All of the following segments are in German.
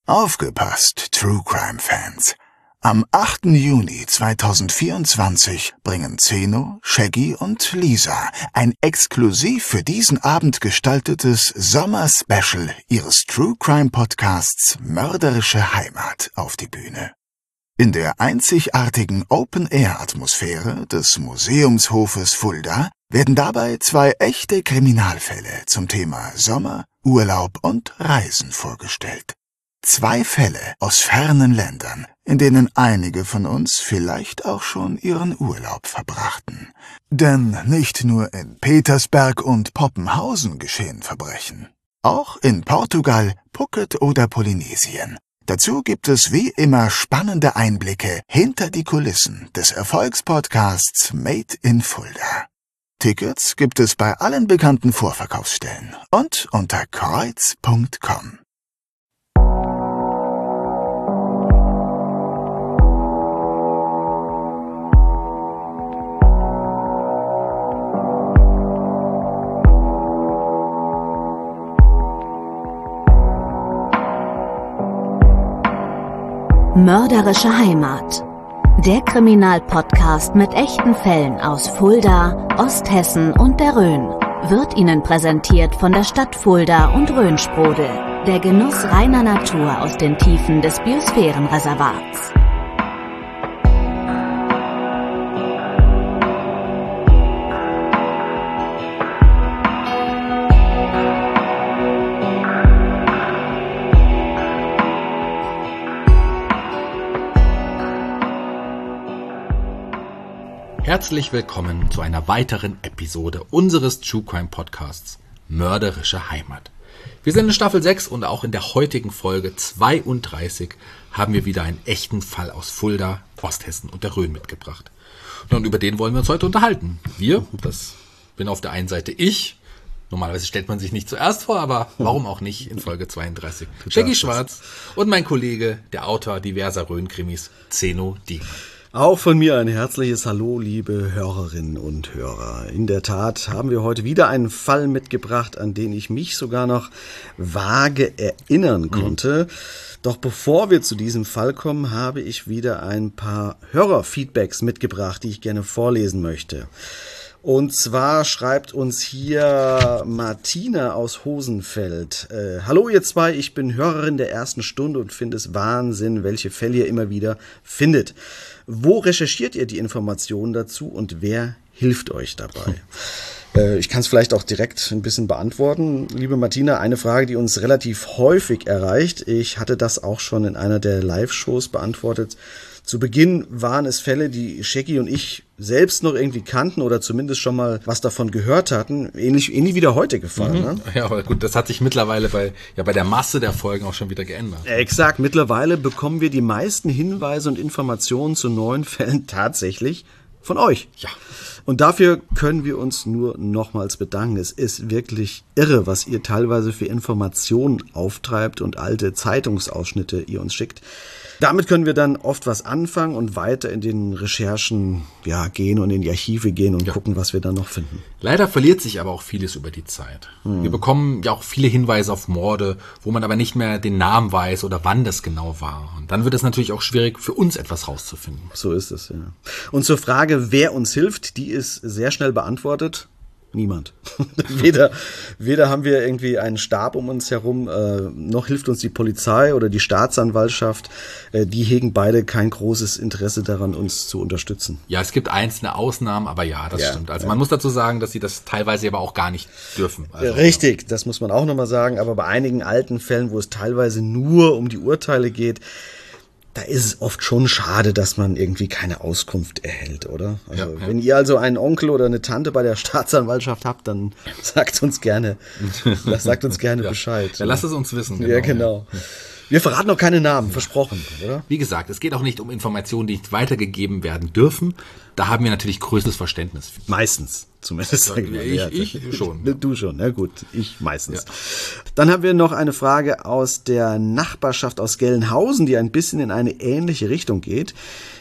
Aufgepasst, True Crime Fans! Am 8. Juni 2024 bringen Zeno, Shaggy und Lisa ein exklusiv für diesen Abend gestaltetes Sommer-Special ihres True Crime Podcasts Mörderische Heimat auf die Bühne. In der einzigartigen Open-Air-Atmosphäre des Museumshofes Fulda werden dabei 2 echte Kriminalfälle zum Thema Sommer, Urlaub und Reisen vorgestellt. 2 Fälle aus fernen Ländern, in denen einige von uns vielleicht auch schon ihren Urlaub verbrachten. Denn nicht nur in Petersberg und Poppenhausen geschehen Verbrechen. Auch in Portugal, Phuket oder Polynesien. Dazu gibt es wie immer spannende Einblicke hinter die Kulissen des Erfolgspodcasts Made in Fulda. Tickets gibt es bei allen bekannten Vorverkaufsstellen und unter kreuz.com. Mörderische Heimat. Der Kriminalpodcast mit echten Fällen aus Fulda, Osthessen und der Rhön wird Ihnen präsentiert von der Stadt Fulda und Rhönsprudel. Der Genuss reiner Natur aus den Tiefen des Biosphärenreservats. Herzlich willkommen zu einer weiteren Episode unseres True Crime Podcasts Mörderische Heimat. Wir sind in Staffel 6 und auch in der heutigen Folge 32 haben wir wieder einen echten Fall aus Fulda, Osthessen und der Rhön mitgebracht. Und über den wollen wir uns heute unterhalten. Wir, das bin auf der einen Seite ich, normalerweise stellt man sich nicht zuerst vor, aber warum auch nicht in Folge 32. Shaggy Schwarz und mein Kollege, der Autor diverser Rhön-Krimis, Zeno Diemann. Auch von mir ein herzliches Hallo, liebe Hörerinnen und Hörer. In der Tat haben wir heute wieder einen Fall mitgebracht, an den ich mich sogar noch vage erinnern konnte. Doch bevor wir zu diesem Fall kommen, habe ich wieder ein paar Hörerfeedbacks mitgebracht, die ich gerne vorlesen möchte. Und zwar schreibt uns hier Martina aus Hosenfeld. Hallo ihr zwei, ich bin Hörerin der ersten Stunde und finde es Wahnsinn, welche Fälle ihr immer wieder findet. Wo recherchiert ihr die Informationen dazu und wer hilft euch dabei? Ich kann es vielleicht auch direkt ein bisschen beantworten. Liebe Martina, eine Frage, die uns relativ häufig erreicht. Ich hatte das auch schon in einer der Live-Shows beantwortet. Zu Beginn waren es Fälle, die Shaggy und ich selbst noch irgendwie kannten oder zumindest schon mal was davon gehört hatten. Ähnlich wie der heutige Fall. Ne? Ja, aber gut, das hat sich mittlerweile bei der Masse der Folgen auch schon wieder geändert. Exakt, mittlerweile bekommen wir die meisten Hinweise und Informationen zu neuen Fällen tatsächlich von euch. Ja. Und dafür können wir uns nur nochmals bedanken. Es ist wirklich irre, was ihr teilweise für Informationen auftreibt und alte Zeitungsausschnitte ihr uns schickt. Damit können wir dann oft was anfangen und weiter in den Recherchen gehen und in die Archive gehen und gucken, was wir dann noch finden. Leider verliert sich aber auch vieles über die Zeit. Wir bekommen ja auch viele Hinweise auf Morde, wo man aber nicht mehr den Namen weiß oder wann das genau war. Und dann wird es natürlich auch schwierig für uns etwas rauszufinden. So ist es, ja. Und zur Frage, wer uns hilft, die ist sehr schnell beantwortet. Niemand. Weder haben wir irgendwie einen Stab um uns herum, noch hilft uns die Polizei oder die Staatsanwaltschaft. Die hegen beide kein großes Interesse daran, uns zu unterstützen. Ja, es gibt einzelne Ausnahmen, aber ja, das stimmt. Also man muss dazu sagen, dass sie das teilweise aber auch gar nicht dürfen. Also, richtig, das muss man auch nochmal sagen. Aber bei einigen alten Fällen, wo es teilweise nur um die Urteile geht, da ist es oft schon schade, dass man irgendwie keine Auskunft erhält, oder? Also, wenn ihr also einen Onkel oder eine Tante bei der Staatsanwaltschaft habt, dann sagt uns gerne Bescheid. Ja, lasst es uns wissen. Ja, genau. Wir verraten noch keine Namen, versprochen, oder? Wie gesagt, es geht auch nicht um Informationen, die nicht weitergegeben werden dürfen. Da haben wir natürlich größtes Verständnis. Meistens, zumindest. Sagen wir. Ich schon. Du schon, na gut, ich meistens. Ja. Dann haben wir noch eine Frage aus der Nachbarschaft aus Gelnhausen, die ein bisschen in eine ähnliche Richtung geht.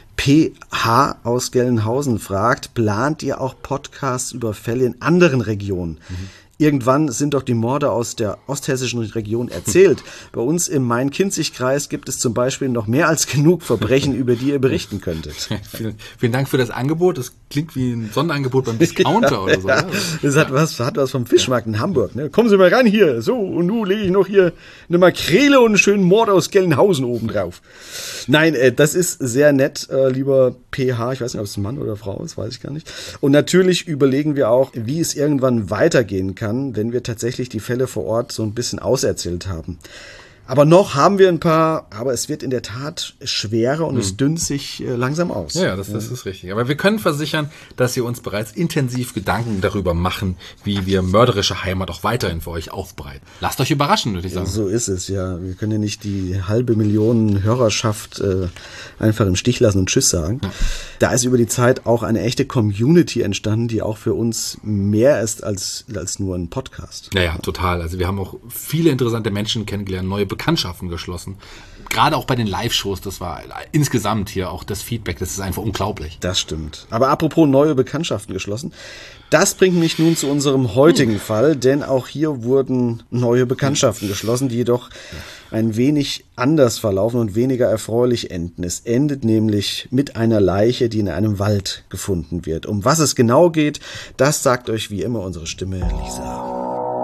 PH aus Gelnhausen fragt, plant ihr auch Podcasts über Fälle in anderen Regionen? Irgendwann sind doch die Morde aus der osthessischen Region erzählt. Bei uns im Main-Kinzig-Kreis gibt es zum Beispiel noch mehr als genug Verbrechen, über die ihr berichten könntet. Vielen Dank für das Angebot. Das klingt wie ein Sonderangebot beim Discounter oder so. Ja. Das hat was vom Fischmarkt in Hamburg. Ne? Kommen Sie mal ran hier. So, und nun lege ich noch hier eine Makrele und einen schönen Mord aus Gelnhausen oben drauf. Nein, das ist sehr nett, lieber PH. Ich weiß nicht, ob es ein Mann oder Frau ist, weiß ich gar nicht. Und natürlich überlegen wir auch, wie es irgendwann weitergehen kann, wenn wir tatsächlich die Fälle vor Ort so ein bisschen auserzählt haben. Aber noch haben wir ein paar, aber es wird in der Tat schwerer und es dünnt sich langsam aus. Ja, das ist richtig. Aber wir können versichern, dass wir uns bereits intensiv Gedanken darüber machen, wie wir mörderische Heimat auch weiterhin für euch aufbereiten. Lasst euch überraschen, würde ich sagen. So ist es, ja. Wir können ja nicht die 500.000 Hörerschaft einfach im Stich lassen und Tschüss sagen. Ja. Da ist über die Zeit auch eine echte Community entstanden, die auch für uns mehr ist als nur ein Podcast. Ja, total. Also wir haben auch viele interessante Menschen kennengelernt, neue Bekanntschaften geschlossen. Gerade auch bei den Live-Shows, das war insgesamt hier auch das Feedback, das ist einfach unglaublich. Das stimmt. Aber apropos neue Bekanntschaften geschlossen, das bringt mich nun zu unserem heutigen Fall, denn auch hier wurden neue Bekanntschaften geschlossen, die jedoch ein wenig anders verlaufen und weniger erfreulich enden. Es endet nämlich mit einer Leiche, die in einem Wald gefunden wird. Um was es genau geht, das sagt euch wie immer unsere Stimme Lisa.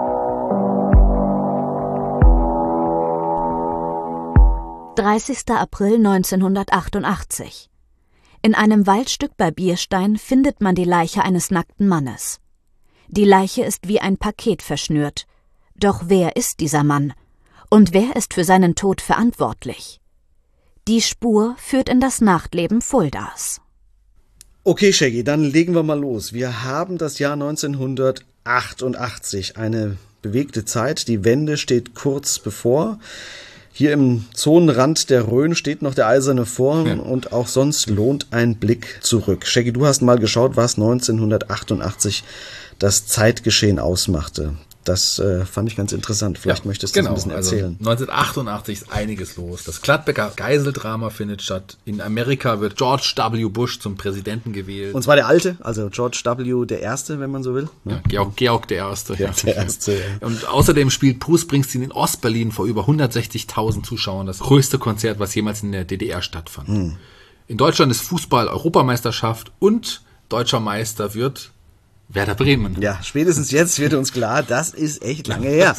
April 1988. In einem Waldstück bei Bierstein findet man die Leiche eines nackten Mannes. Die Leiche ist wie ein Paket verschnürt. Doch wer ist dieser Mann? Und wer ist für seinen Tod verantwortlich? Die Spur führt in das Nachtleben Fuldas. Okay, Shaggy, dann legen wir mal los. Wir haben das Jahr 1988, eine bewegte Zeit. Die Wende steht kurz bevor. Hier im Zonenrand der Rhön steht noch der eiserne Vorhang und auch sonst lohnt ein Blick zurück. Shaggy, du hast mal geschaut, was 1988 das Zeitgeschehen ausmachte. Das fand ich ganz interessant. Vielleicht möchtest du das ein bisschen erzählen. 1988 ist einiges los. Das Gladbecker Geiseldrama findet statt. In Amerika wird George W. Bush zum Präsidenten gewählt. Und zwar der Alte, also George W. der Erste, wenn man so will. Ja, Georg der Erste. Ja, der Erste, ja. Und außerdem spielt Bruce Springsteen in Ostberlin vor über 160.000 Zuschauern das größte Konzert, was jemals in der DDR stattfand. In Deutschland ist Fußball Europameisterschaft und deutscher Meister wird Werder Bremen. Ja, spätestens jetzt wird uns klar, das ist echt lange her.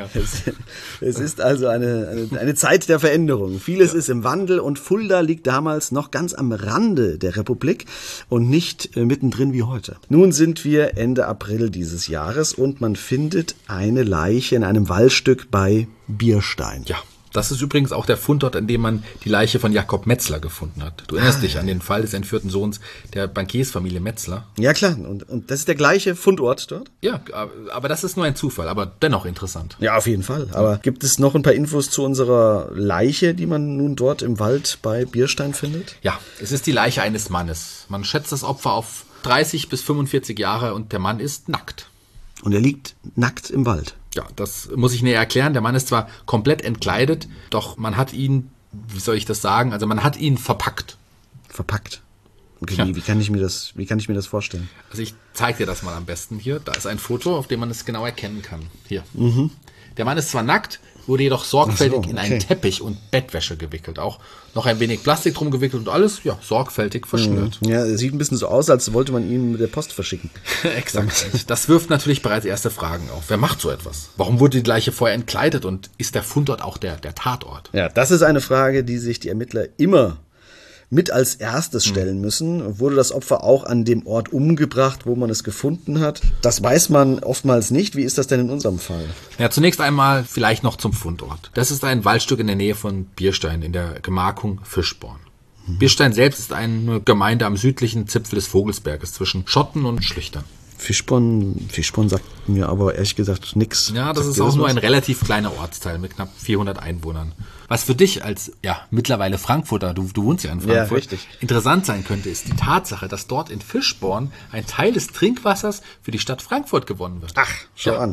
Es ist also eine Zeit der Veränderung. Vieles ist im Wandel und Fulda liegt damals noch ganz am Rande der Republik und nicht mittendrin wie heute. Nun sind wir Ende April dieses Jahres und man findet eine Leiche in einem Waldstück bei Bierstein. Ja. Das ist übrigens auch der Fundort, an dem man die Leiche von Jakob Metzler gefunden hat. Du erinnerst dich an den Fall des entführten Sohns der Bankiersfamilie Metzler? Ja klar, und das ist der gleiche Fundort dort? Ja, aber das ist nur ein Zufall, aber dennoch interessant. Ja, auf jeden Fall. Aber gibt es noch ein paar Infos zu unserer Leiche, die man nun dort im Wald bei Bierstein findet? Ja, es ist die Leiche eines Mannes. Man schätzt das Opfer auf 30 bis 45 Jahre und der Mann ist nackt. Und er liegt nackt im Wald? Ja, das muss ich näher erklären. Der Mann ist zwar komplett entkleidet, doch man hat ihn, wie soll ich das sagen, also man hat ihn verpackt. Verpackt? Okay, ja. Wie kann ich mir das vorstellen? Also ich zeige dir das mal am besten hier. Da ist ein Foto, auf dem man es genau erkennen kann. Hier. Der Mann ist zwar nackt, wurde jedoch sorgfältig in einen Teppich und Bettwäsche gewickelt. Auch noch ein wenig Plastik drum gewickelt und alles, ja, sorgfältig verschnürt. Ja, es sieht ein bisschen so aus, als wollte man ihn mit der Post verschicken. Exakt. Das wirft natürlich bereits erste Fragen auf. Wer macht so etwas? Warum wurde die Leiche vorher entkleidet und ist der Fundort auch der Tatort? Ja, das ist eine Frage, die sich die Ermittler immer mit als erstes stellen müssen. Wurde das Opfer auch an dem Ort umgebracht, wo man es gefunden hat? Das weiß man oftmals nicht. Wie ist das denn in unserem Fall? Ja, zunächst einmal vielleicht noch zum Fundort. Das ist ein Waldstück in der Nähe von Bierstein in der Gemarkung Fischborn. Bierstein selbst ist eine Gemeinde am südlichen Zipfel des Vogelsberges zwischen Schotten und Schlüchtern. Fischborn sagt mir aber ehrlich gesagt nichts. Ja, das ist auch nur ein relativ kleiner Ortsteil mit knapp 400 Einwohnern. Was für dich als mittlerweile Frankfurter, du wohnst ja in Frankfurt, interessant sein könnte, ist die Tatsache, dass dort in Fischborn ein Teil des Trinkwassers für die Stadt Frankfurt gewonnen wird. Ach, schau an.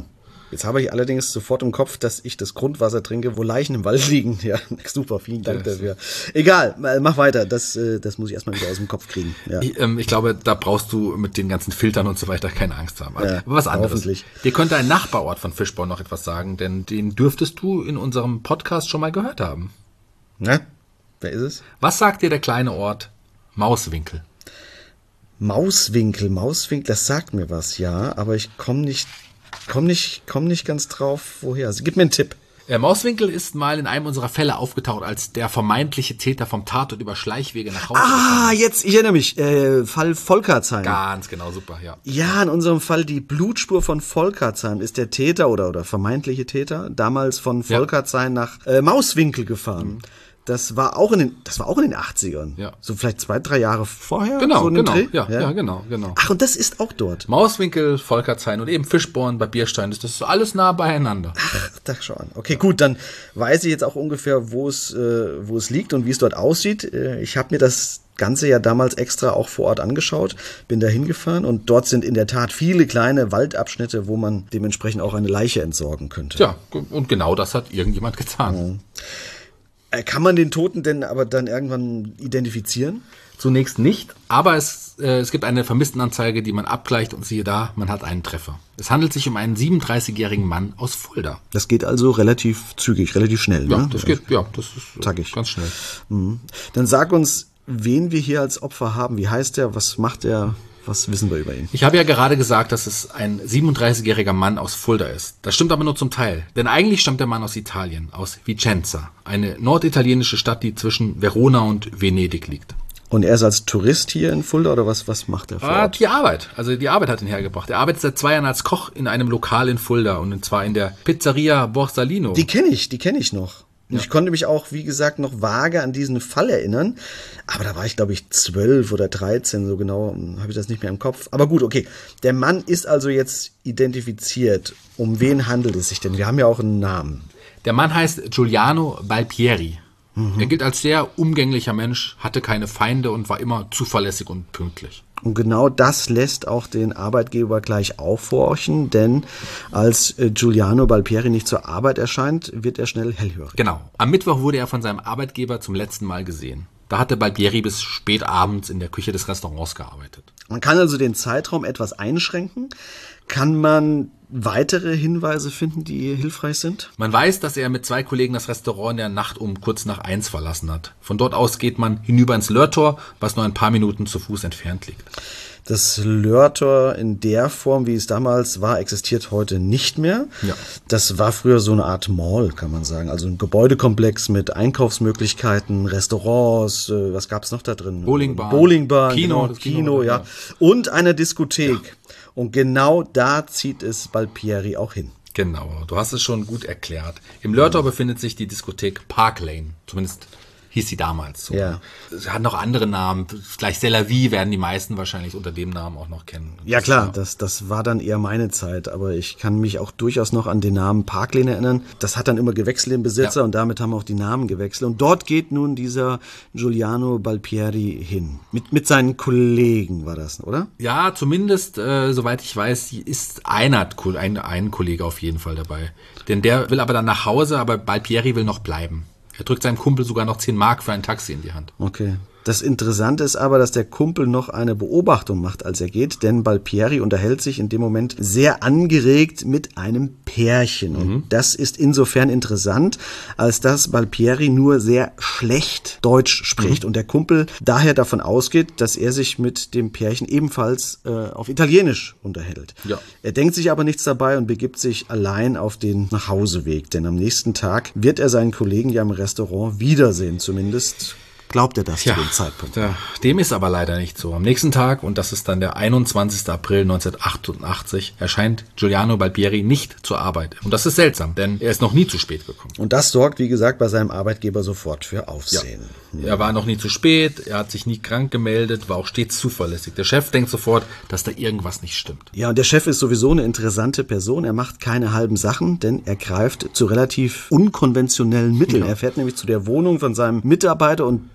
Jetzt habe ich allerdings sofort im Kopf, dass ich das Grundwasser trinke, wo Leichen im Wald liegen. Ja, super, vielen Dank dafür. Egal, mach weiter. Das muss ich erstmal wieder aus dem Kopf kriegen. Ja. Ich glaube, da brauchst du mit den ganzen Filtern und so weiter keine Angst haben. Aber was anderes. Hoffentlich. Dir könnte ein Nachbarort von Fischborn noch etwas sagen, denn den dürftest du in unserem Podcast schon mal gehört haben. Na, wer ist es? Was sagt dir der kleine Ort Mauswinkel? Mauswinkel, das sagt mir was, ja, aber ich komm nicht ganz drauf, woher. Also, gib mir einen Tipp. Mauswinkel ist mal in einem unserer Fälle aufgetaucht, als der vermeintliche Täter vom Tatort über Schleichwege nach Hause gekommen ist. Jetzt, ich erinnere mich, Fall Volkertsheim. Ganz genau, super, ja. Ja, in unserem Fall die Blutspur von Volkertsheim ist der Täter oder vermeintliche Täter damals von Volkertsheim nach Mauswinkel gefahren. Das war auch in den 80ern. Ja. So vielleicht 2-3 Jahre vorher. Genau, so genau. Dreh? Ja, genau. Ach, und das ist auch dort. Mauswinkel, Volkertsheim und eben Fischborn bei Bierstein. Das ist alles nah beieinander. Ach, da schau an. Okay, gut, dann weiß ich jetzt auch ungefähr, wo es liegt und wie es dort aussieht. Ich habe mir das Ganze ja damals extra auch vor Ort angeschaut, bin da hingefahren und dort sind in der Tat viele kleine Waldabschnitte, wo man dementsprechend auch eine Leiche entsorgen könnte. Ja, und genau das hat irgendjemand getan. Kann man den Toten denn aber dann irgendwann identifizieren? Zunächst nicht, aber es gibt eine Vermisstenanzeige, die man abgleicht und siehe da, man hat einen Treffer. Es handelt sich um einen 37-jährigen Mann aus Fulda. Das geht also relativ zügig, relativ schnell, Ja, ne? das ist Zackig. Ganz schnell. Dann sag uns, wen wir hier als Opfer haben. Wie heißt der? Was macht er? Was wissen wir über ihn? Ich habe ja gerade gesagt, dass es ein 37-jähriger Mann aus Fulda ist. Das stimmt aber nur zum Teil. Denn eigentlich stammt der Mann aus Italien, aus Vicenza. Eine norditalienische Stadt, die zwischen Verona und Venedig liegt. Und er ist als Tourist hier in Fulda oder was macht er vor Ort? Die Arbeit. Also die Arbeit hat ihn hergebracht. Er arbeitet seit 2 Jahren als Koch in einem Lokal in Fulda und zwar in der Pizzeria Borsalino. Die kenne ich noch. Und ich konnte mich auch, wie gesagt, noch vage an diesen Fall erinnern. Aber da war ich, glaube ich, 12 oder 13, so genau habe ich das nicht mehr im Kopf. Aber gut, okay. Der Mann ist also jetzt identifiziert. Um wen handelt es sich denn? Wir haben ja auch einen Namen. Der Mann heißt Giuliano Balpieri. Er gilt als sehr umgänglicher Mensch, hatte keine Feinde und war immer zuverlässig und pünktlich. Und genau das lässt auch den Arbeitgeber gleich aufhorchen, denn als Giuliano Balpieri nicht zur Arbeit erscheint, wird er schnell hellhörig. Genau. Am Mittwoch wurde er von seinem Arbeitgeber zum letzten Mal gesehen. Da hatte Balpieri bis spät abends in der Küche des Restaurants gearbeitet. Man kann also den Zeitraum etwas einschränken. Kann man weitere Hinweise finden, die hilfreich sind? Man weiß, dass er mit 2 Kollegen das Restaurant in der Nacht um kurz nach 1 verlassen hat. Von dort aus geht man hinüber ins Lörtor, was nur ein paar Minuten zu Fuß entfernt liegt. Das Lörtor in der Form, wie es damals war, existiert heute nicht mehr. Ja. Das war früher so eine Art Mall, kann man sagen. Also ein Gebäudekomplex mit Einkaufsmöglichkeiten, Restaurants, was gab es noch da drin? Bowlingbahn, Kino, Kino, ja. Und eine Diskothek. Ja. Und genau da zieht es Balpieri auch hin. Genau, du hast es schon gut erklärt. Im Lörtor befindet sich die Diskothek Park Lane, zumindest hieß sie damals so. Ja. Sie hat noch andere Namen, gleich C'est la Vie werden die meisten wahrscheinlich unter dem Namen auch noch kennen. Ja klar, das war dann eher meine Zeit, aber ich kann mich auch durchaus noch an den Namen Park Lane erinnern. Das hat dann immer gewechselt im Besitzer und damit haben auch die Namen gewechselt. Und dort geht nun dieser Giuliano Balpieri hin. Mit seinen Kollegen war das, oder? Ja, zumindest, soweit ich weiß, ist ein Kollege auf jeden Fall dabei. Denn der will aber dann nach Hause, aber Balpieri will noch bleiben. Er drückt seinem Kumpel sogar noch 10 Mark für ein Taxi in die Hand. Okay. Das Interessante ist aber, dass der Kumpel noch eine Beobachtung macht, als er geht, denn Balpieri unterhält sich in dem Moment sehr angeregt mit einem Pärchen. Und das ist insofern interessant, als dass Balpieri nur sehr schlecht Deutsch spricht und der Kumpel daher davon ausgeht, dass er sich mit dem Pärchen ebenfalls auf Italienisch unterhält. Ja. Er denkt sich aber nichts dabei und begibt sich allein auf den Nachhauseweg, denn am nächsten Tag wird er seinen Kollegen ja im Restaurant wiedersehen, zumindest glaubt er das zu dem Zeitpunkt. Dem ist aber leider nicht so. Am nächsten Tag, und das ist dann der 21. April 1988, erscheint Giuliano Balpieri nicht zur Arbeit. Und das ist seltsam, denn er ist noch nie zu spät gekommen. Und das sorgt, wie gesagt, bei seinem Arbeitgeber sofort für Aufsehen. Ja. Er war noch nie zu spät, er hat sich nie krank gemeldet, war auch stets zuverlässig. Der Chef denkt sofort, dass da irgendwas nicht stimmt. Ja, und der Chef ist sowieso eine interessante Person. Er macht keine halben Sachen, denn er greift zu relativ unkonventionellen Mitteln. Ja. Er fährt nämlich zu der Wohnung von seinem Mitarbeiter und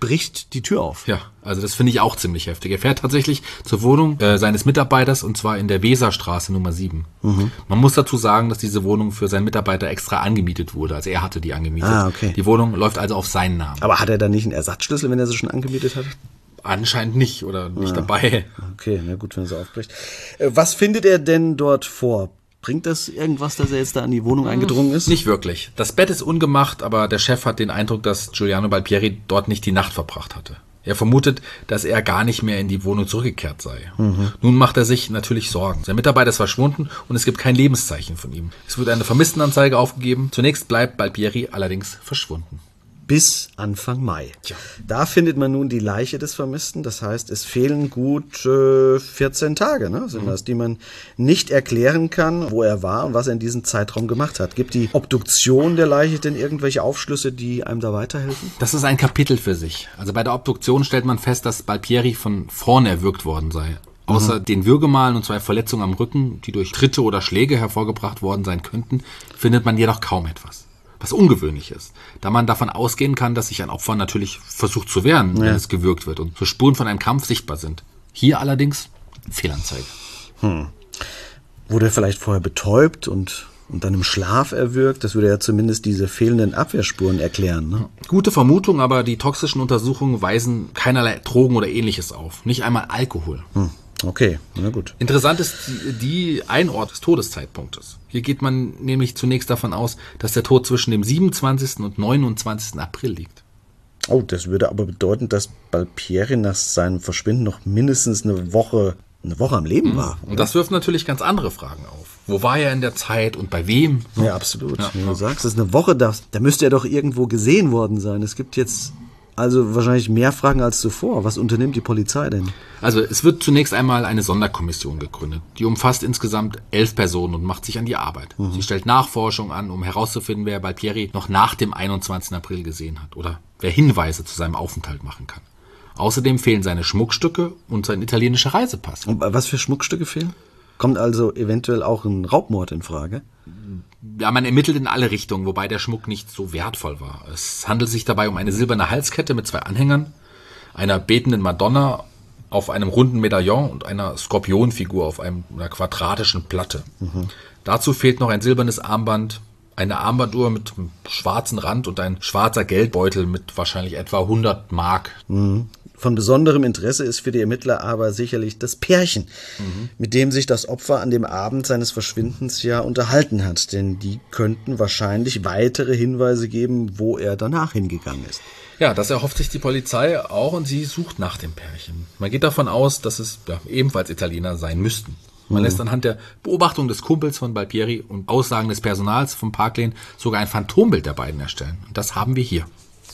bricht die Tür auf. Ja, also das finde ich auch ziemlich heftig. Er fährt tatsächlich zur Wohnung seines Mitarbeiters, und zwar in der Weserstraße Nummer 7. Man muss dazu sagen, dass diese Wohnung für seinen Mitarbeiter extra angemietet wurde. Also er hatte die angemietet. Okay. Die Wohnung läuft also auf seinen Namen. Aber hat er dann nicht einen Ersatzschlüssel, wenn er sie schon angemietet hat? Anscheinend nicht oder nicht dabei. Okay, na gut, wenn er so aufbricht. Was findet er denn dort vor? Bringt das irgendwas, dass er jetzt da in die Wohnung eingedrungen ist? Nicht wirklich. Das Bett ist ungemacht, aber der Chef hat den Eindruck, dass Giuliano Balpieri dort nicht die Nacht verbracht hatte. Er vermutet, dass er gar nicht mehr in die Wohnung zurückgekehrt sei. Nun macht er sich natürlich Sorgen. Sein Mitarbeiter ist verschwunden und es gibt kein Lebenszeichen von ihm. Es wird eine Vermisstenanzeige aufgegeben. Zunächst bleibt Balpieri allerdings verschwunden. Bis Anfang Mai. Tja. Da findet man nun die Leiche des Vermissten. Das heißt, es fehlen gut 14 Tage, ne, sind das, die man nicht erklären kann, wo er war und was er in diesem Zeitraum gemacht hat. Gibt die Obduktion der Leiche denn irgendwelche Aufschlüsse, die einem da weiterhelfen? Das ist ein Kapitel für sich. Also bei der Obduktion stellt man fest, dass Balpieri von vorne erwürgt worden sei. Außer den Würgemalen und 2 Verletzungen am Rücken, die durch Tritte oder Schläge hervorgebracht worden sein könnten, findet man jedoch kaum etwas. Was ungewöhnlich ist, da man davon ausgehen kann, dass sich ein Opfer natürlich versucht zu wehren, wenn es gewürgt wird und so Spuren von einem Kampf sichtbar sind. Hier allerdings Fehlanzeige. Wurde er vielleicht vorher betäubt und dann im Schlaf erwürgt? Das würde ja zumindest diese fehlenden Abwehrspuren erklären. Ne? Gute Vermutung, aber die toxischen Untersuchungen weisen keinerlei Drogen oder Ähnliches auf. Nicht einmal Alkohol. Okay, na gut. Interessant ist die Einordnung des Todeszeitpunktes. Hier geht man nämlich zunächst davon aus, dass der Tod zwischen dem 27. und 29. April liegt. Oh, das würde aber bedeuten, dass Balpieri nach seinem Verschwinden noch mindestens eine Woche am Leben war. Und das wirft natürlich ganz andere Fragen auf. Wo war er in der Zeit und bei wem? Ja, absolut. Ja. Wie du sagst, das ist eine Woche, da müsste er doch irgendwo gesehen worden sein. Es gibt jetzt also wahrscheinlich mehr Fragen als zuvor. Was unternimmt die Polizei denn? Also es wird zunächst einmal eine Sonderkommission gegründet. Die umfasst insgesamt 11 Personen und macht sich an die Arbeit. Sie stellt Nachforschung an, um herauszufinden, wer Balpieri noch nach dem 21. April gesehen hat oder wer Hinweise zu seinem Aufenthalt machen kann. Außerdem fehlen seine Schmuckstücke und sein italienischer Reisepass. Und was für Schmuckstücke fehlen? Kommt also eventuell auch ein Raubmord in Frage? Ja, man ermittelt in alle Richtungen, wobei der Schmuck nicht so wertvoll war. Es handelt sich dabei um eine silberne Halskette mit 2 Anhängern, einer betenden Madonna auf einem runden Medaillon und einer Skorpionfigur auf einer quadratischen Platte. Dazu fehlt noch ein silbernes Armband, eine Armbanduhr mit einem schwarzen Rand und ein schwarzer Geldbeutel mit wahrscheinlich etwa 100 Mark. Von besonderem Interesse ist für die Ermittler aber sicherlich das Pärchen, mit dem sich das Opfer an dem Abend seines Verschwindens ja unterhalten hat. Denn die könnten wahrscheinlich weitere Hinweise geben, wo er danach hingegangen ist. Ja, das erhofft sich die Polizei auch und sie sucht nach dem Pärchen. Man geht davon aus, dass es ebenfalls Italiener sein müssten. Man lässt anhand der Beobachtung des Kumpels von Balpieri und Aussagen des Personals vom Parklane sogar ein Phantombild der beiden erstellen. Und das haben wir hier.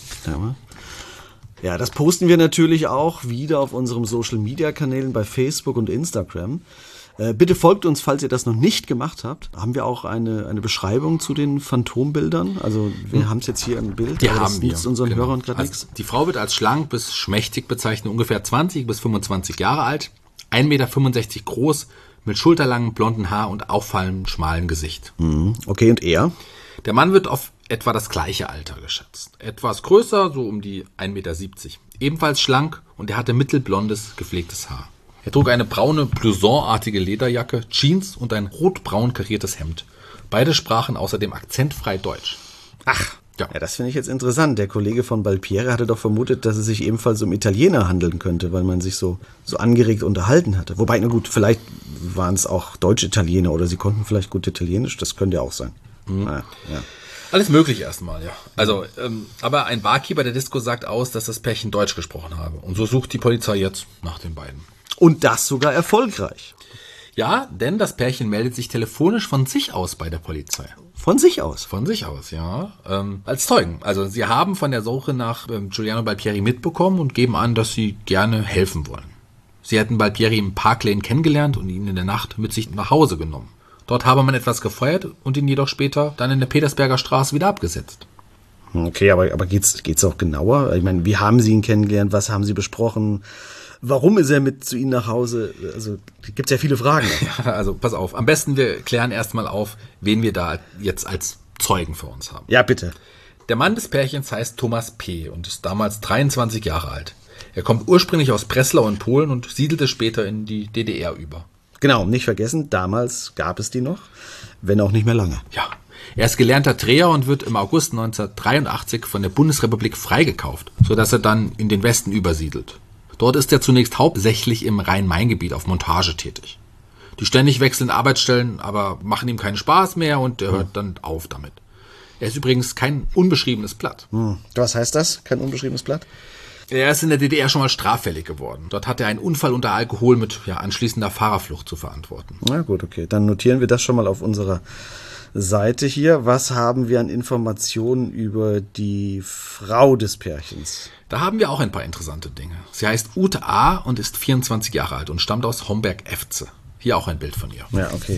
Ja, das posten wir natürlich auch wieder auf unserem Social-Media-Kanälen bei Facebook und Instagram. Bitte folgt uns, falls ihr das noch nicht gemacht habt. Haben wir auch eine Beschreibung zu den Phantombildern? Also wir haben es jetzt hier im Bild, Die aber haben das wir. nützt unseren Genau. Hörern gerade Also, nichts. die Frau wird als schlank bis schmächtig bezeichnet, ungefähr 20 bis 25 Jahre alt, 1,65 Meter groß, mit schulterlangem blonden Haar und auffallend schmalen Gesicht. Okay, und er? Der Mann wird auf etwa das gleiche Alter geschätzt. Etwas größer, so um die 1,70 Meter. Ebenfalls schlank und er hatte mittelblondes, gepflegtes Haar. Er trug eine braune, blousonartige Lederjacke, Jeans und ein rotbraun kariertes Hemd. Beide sprachen außerdem akzentfrei Deutsch. Ach, Ja. ja, das finde ich jetzt interessant. Der Kollege von Balpieri hatte doch vermutet, dass es sich ebenfalls um Italiener handeln könnte, weil man sich so angeregt unterhalten hatte. Wobei, na gut, vielleicht waren es auch Deutsch-Italiener oder sie konnten vielleicht gut Italienisch, das könnte ja auch sein. Ja. Alles möglich erstmal, ja. Also, aber ein Barkeeper der Disco sagt aus, dass das Pärchen Deutsch gesprochen habe. Und so sucht die Polizei jetzt nach den beiden. Und das sogar erfolgreich. Ja, denn das Pärchen meldet sich telefonisch von sich aus bei der Polizei. Von sich aus. Von sich aus, ja. Als Zeugen. Also sie haben von der Suche nach Giuliano Balpieri mitbekommen und geben an, dass sie gerne helfen wollen. Sie hätten Balpieri im Parklane kennengelernt und ihn in der Nacht mit sich nach Hause genommen. Dort habe man etwas gefeiert und ihn jedoch später dann in der Petersberger Straße wieder abgesetzt. Okay, aber geht's auch genauer? Ich meine, wie haben Sie ihn kennengelernt? Was haben Sie besprochen? Warum ist er mit zu Ihnen nach Hause? Also gibt's ja viele Fragen. Also pass auf, am besten wir klären erstmal auf, wen wir da jetzt als Zeugen für uns haben. Ja, bitte. Der Mann des Pärchens heißt Thomas P. und ist damals 23 Jahre alt. Er kommt ursprünglich aus Breslau in Polen und siedelte später in die DDR über. Genau, nicht vergessen, damals gab es die noch, wenn auch nicht mehr lange. Ja, er ist gelernter Dreher und wird im August 1983 von der Bundesrepublik freigekauft, sodass er dann in den Westen übersiedelt. Dort ist er zunächst hauptsächlich im Rhein-Main-Gebiet auf Montage tätig. Die ständig wechselnden Arbeitsstellen aber machen ihm keinen Spaß mehr und er hört dann auf damit. Er ist übrigens kein unbeschriebenes Blatt. Was heißt das, kein unbeschriebenes Blatt? Er ist in der DDR schon mal straffällig geworden. Dort hat er einen Unfall unter Alkohol mit anschließender Fahrerflucht zu verantworten. Na gut, okay. Dann notieren wir das schon mal auf unserer Seite hier. Was haben wir an Informationen über die Frau des Pärchens? Da haben wir auch ein paar interessante Dinge. Sie heißt Ute A. und ist 24 Jahre alt und stammt aus Homberg-Efze. Hier auch ein Bild von ihr. Ja, okay.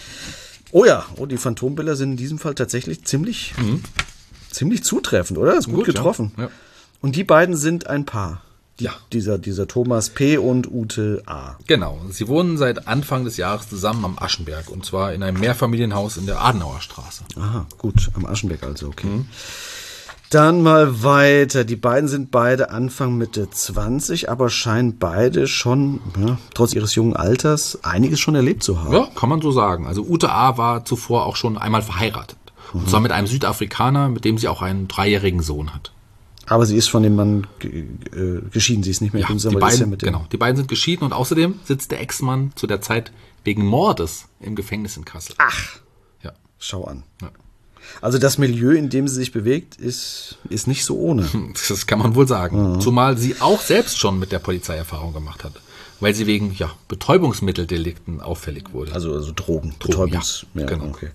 Oh ja, die Phantombilder sind in diesem Fall tatsächlich ziemlich zutreffend, oder? Ist gut getroffen. Ja. Und die beiden sind ein Paar. Ja. Dieser Thomas P. und Ute A. Genau. Sie wohnen seit Anfang des Jahres zusammen am Aschenberg und zwar in einem Mehrfamilienhaus in der Adenauer Straße. Aha, gut. Am Aschenberg also, okay. Dann mal weiter. Die beiden sind beide Anfang Mitte 20, aber scheinen beide schon, trotz ihres jungen Alters, einiges schon erlebt zu haben. Ja, kann man so sagen. Also Ute A. war zuvor auch schon einmal verheiratet. Und zwar mit einem Südafrikaner, mit dem sie auch einen 3-jährigen Sohn hat. Aber sie ist von dem Mann geschieden, sie ist nicht mehr Ja, mit dem. die beiden sind geschieden und außerdem sitzt der Ex-Mann zu der Zeit wegen Mordes im Gefängnis in Kassel. Ach, ja. Schau an. Ja. Also das Milieu, in dem sie sich bewegt, ist nicht so ohne. Das kann man wohl sagen. Zumal sie auch selbst schon mit der Polizei Erfahrung gemacht hat, weil sie wegen Betäubungsmitteldelikten auffällig wurde. Also Drogen. Betäubungs. Ja, genau. Okay.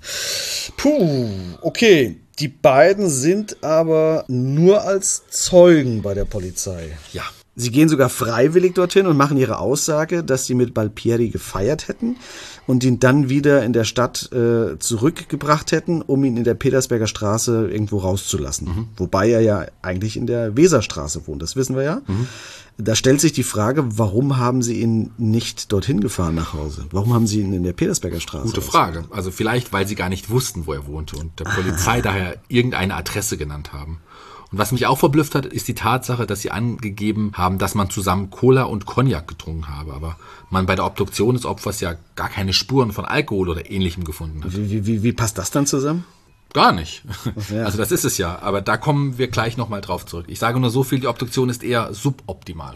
Puh, okay. Die beiden sind aber nur als Zeugen bei der Polizei. Ja. Sie gehen sogar freiwillig dorthin und machen ihre Aussage, dass sie mit Balpieri gefeiert hätten und ihn dann wieder in der Stadt zurückgebracht hätten, um ihn in der Petersberger Straße irgendwo rauszulassen. Wobei er ja eigentlich in der Weserstraße wohnt, das wissen wir ja. Da stellt sich die Frage, warum haben sie ihn nicht dorthin gefahren nach Hause? Warum haben sie ihn in der Petersberger Straße? Gute Frage. Also vielleicht, weil sie gar nicht wussten, wo er wohnte und der Polizei daher irgendeine Adresse genannt haben. Und was mich auch verblüfft hat, ist die Tatsache, dass sie angegeben haben, dass man zusammen Cola und Cognac getrunken habe. Aber man bei der Obduktion des Opfers ja gar keine Spuren von Alkohol oder Ähnlichem gefunden hat. Wie passt das dann zusammen? Gar nicht. Ja. Also das ist es ja. Aber da kommen wir gleich nochmal drauf zurück. Ich sage nur so viel, die Obduktion ist eher suboptimal.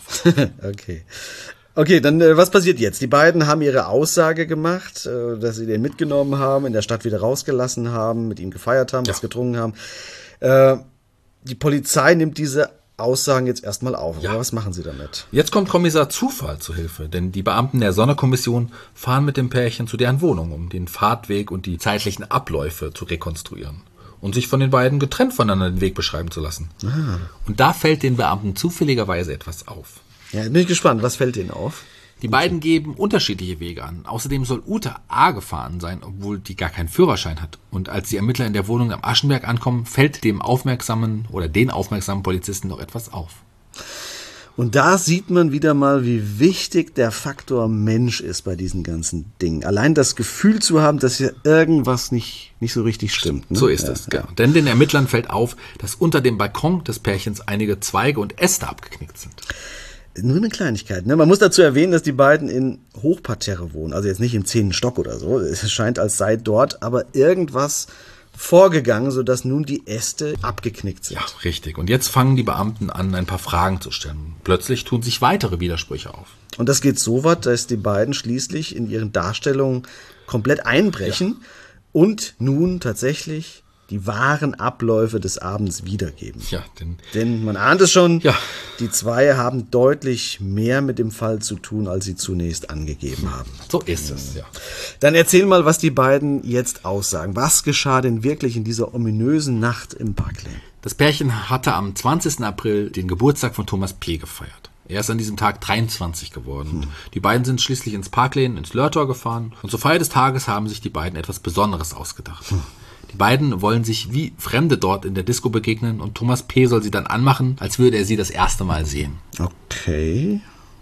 Okay, dann was passiert jetzt? Die beiden haben ihre Aussage gemacht, dass sie den mitgenommen haben, in der Stadt wieder rausgelassen haben, mit ihm gefeiert haben, was getrunken haben. Die Polizei nimmt diese Aussagen jetzt erstmal auf. Ja. Aber was machen sie damit? Jetzt kommt Kommissar Zufall zu Hilfe, denn die Beamten der Sonderkommission fahren mit dem Pärchen zu deren Wohnung, um den Fahrtweg und die zeitlichen Abläufe zu rekonstruieren und sich von den beiden getrennt voneinander den Weg beschreiben zu lassen. Und da fällt den Beamten zufälligerweise etwas auf. Ja, bin ich gespannt. Was fällt ihnen auf? Die beiden geben unterschiedliche Wege an. Außerdem soll Ute A. gefahren sein, obwohl die gar keinen Führerschein hat. Und als die Ermittler in der Wohnung am Aschenberg ankommen, fällt den aufmerksamen Polizisten noch etwas auf. Und da sieht man wieder mal, wie wichtig der Faktor Mensch ist bei diesen ganzen Dingen. Allein das Gefühl zu haben, dass hier irgendwas nicht so richtig stimmt. Ne? So ist es, genau. Denn den Ermittlern fällt auf, dass unter dem Balkon des Pärchens einige Zweige und Äste abgeknickt sind. Nur eine Kleinigkeit. Ne? Man muss dazu erwähnen, dass die beiden in Hochparterre wohnen. Also jetzt nicht im 10. Stock oder so. Es scheint, als sei dort aber irgendwas vorgegangen, sodass nun die Äste abgeknickt sind. Ja, richtig. Und jetzt fangen die Beamten an, ein paar Fragen zu stellen. Plötzlich tun sich weitere Widersprüche auf. Und das geht so weit, dass die beiden schließlich in ihren Darstellungen komplett einbrechen und nun tatsächlich die wahren Abläufe des Abends wiedergeben. Ja, denn man ahnt es schon, Ja. Die zwei haben deutlich mehr mit dem Fall zu tun, als sie zunächst angegeben haben. So ist es, ja. Dann erzähl mal, was die beiden jetzt aussagen. Was geschah denn wirklich in dieser ominösen Nacht im Park Lane? Das Pärchen hatte am 20. April den Geburtstag von Thomas P. gefeiert. Er ist an diesem Tag 23 geworden. Die beiden sind schließlich ins Park Lane, ins Lörtor gefahren. Und zur Feier des Tages haben sich die beiden etwas Besonderes ausgedacht. Die beiden wollen sich wie Fremde dort in der Disco begegnen und Thomas P. soll sie dann anmachen, als würde er sie das erste Mal sehen. Okay.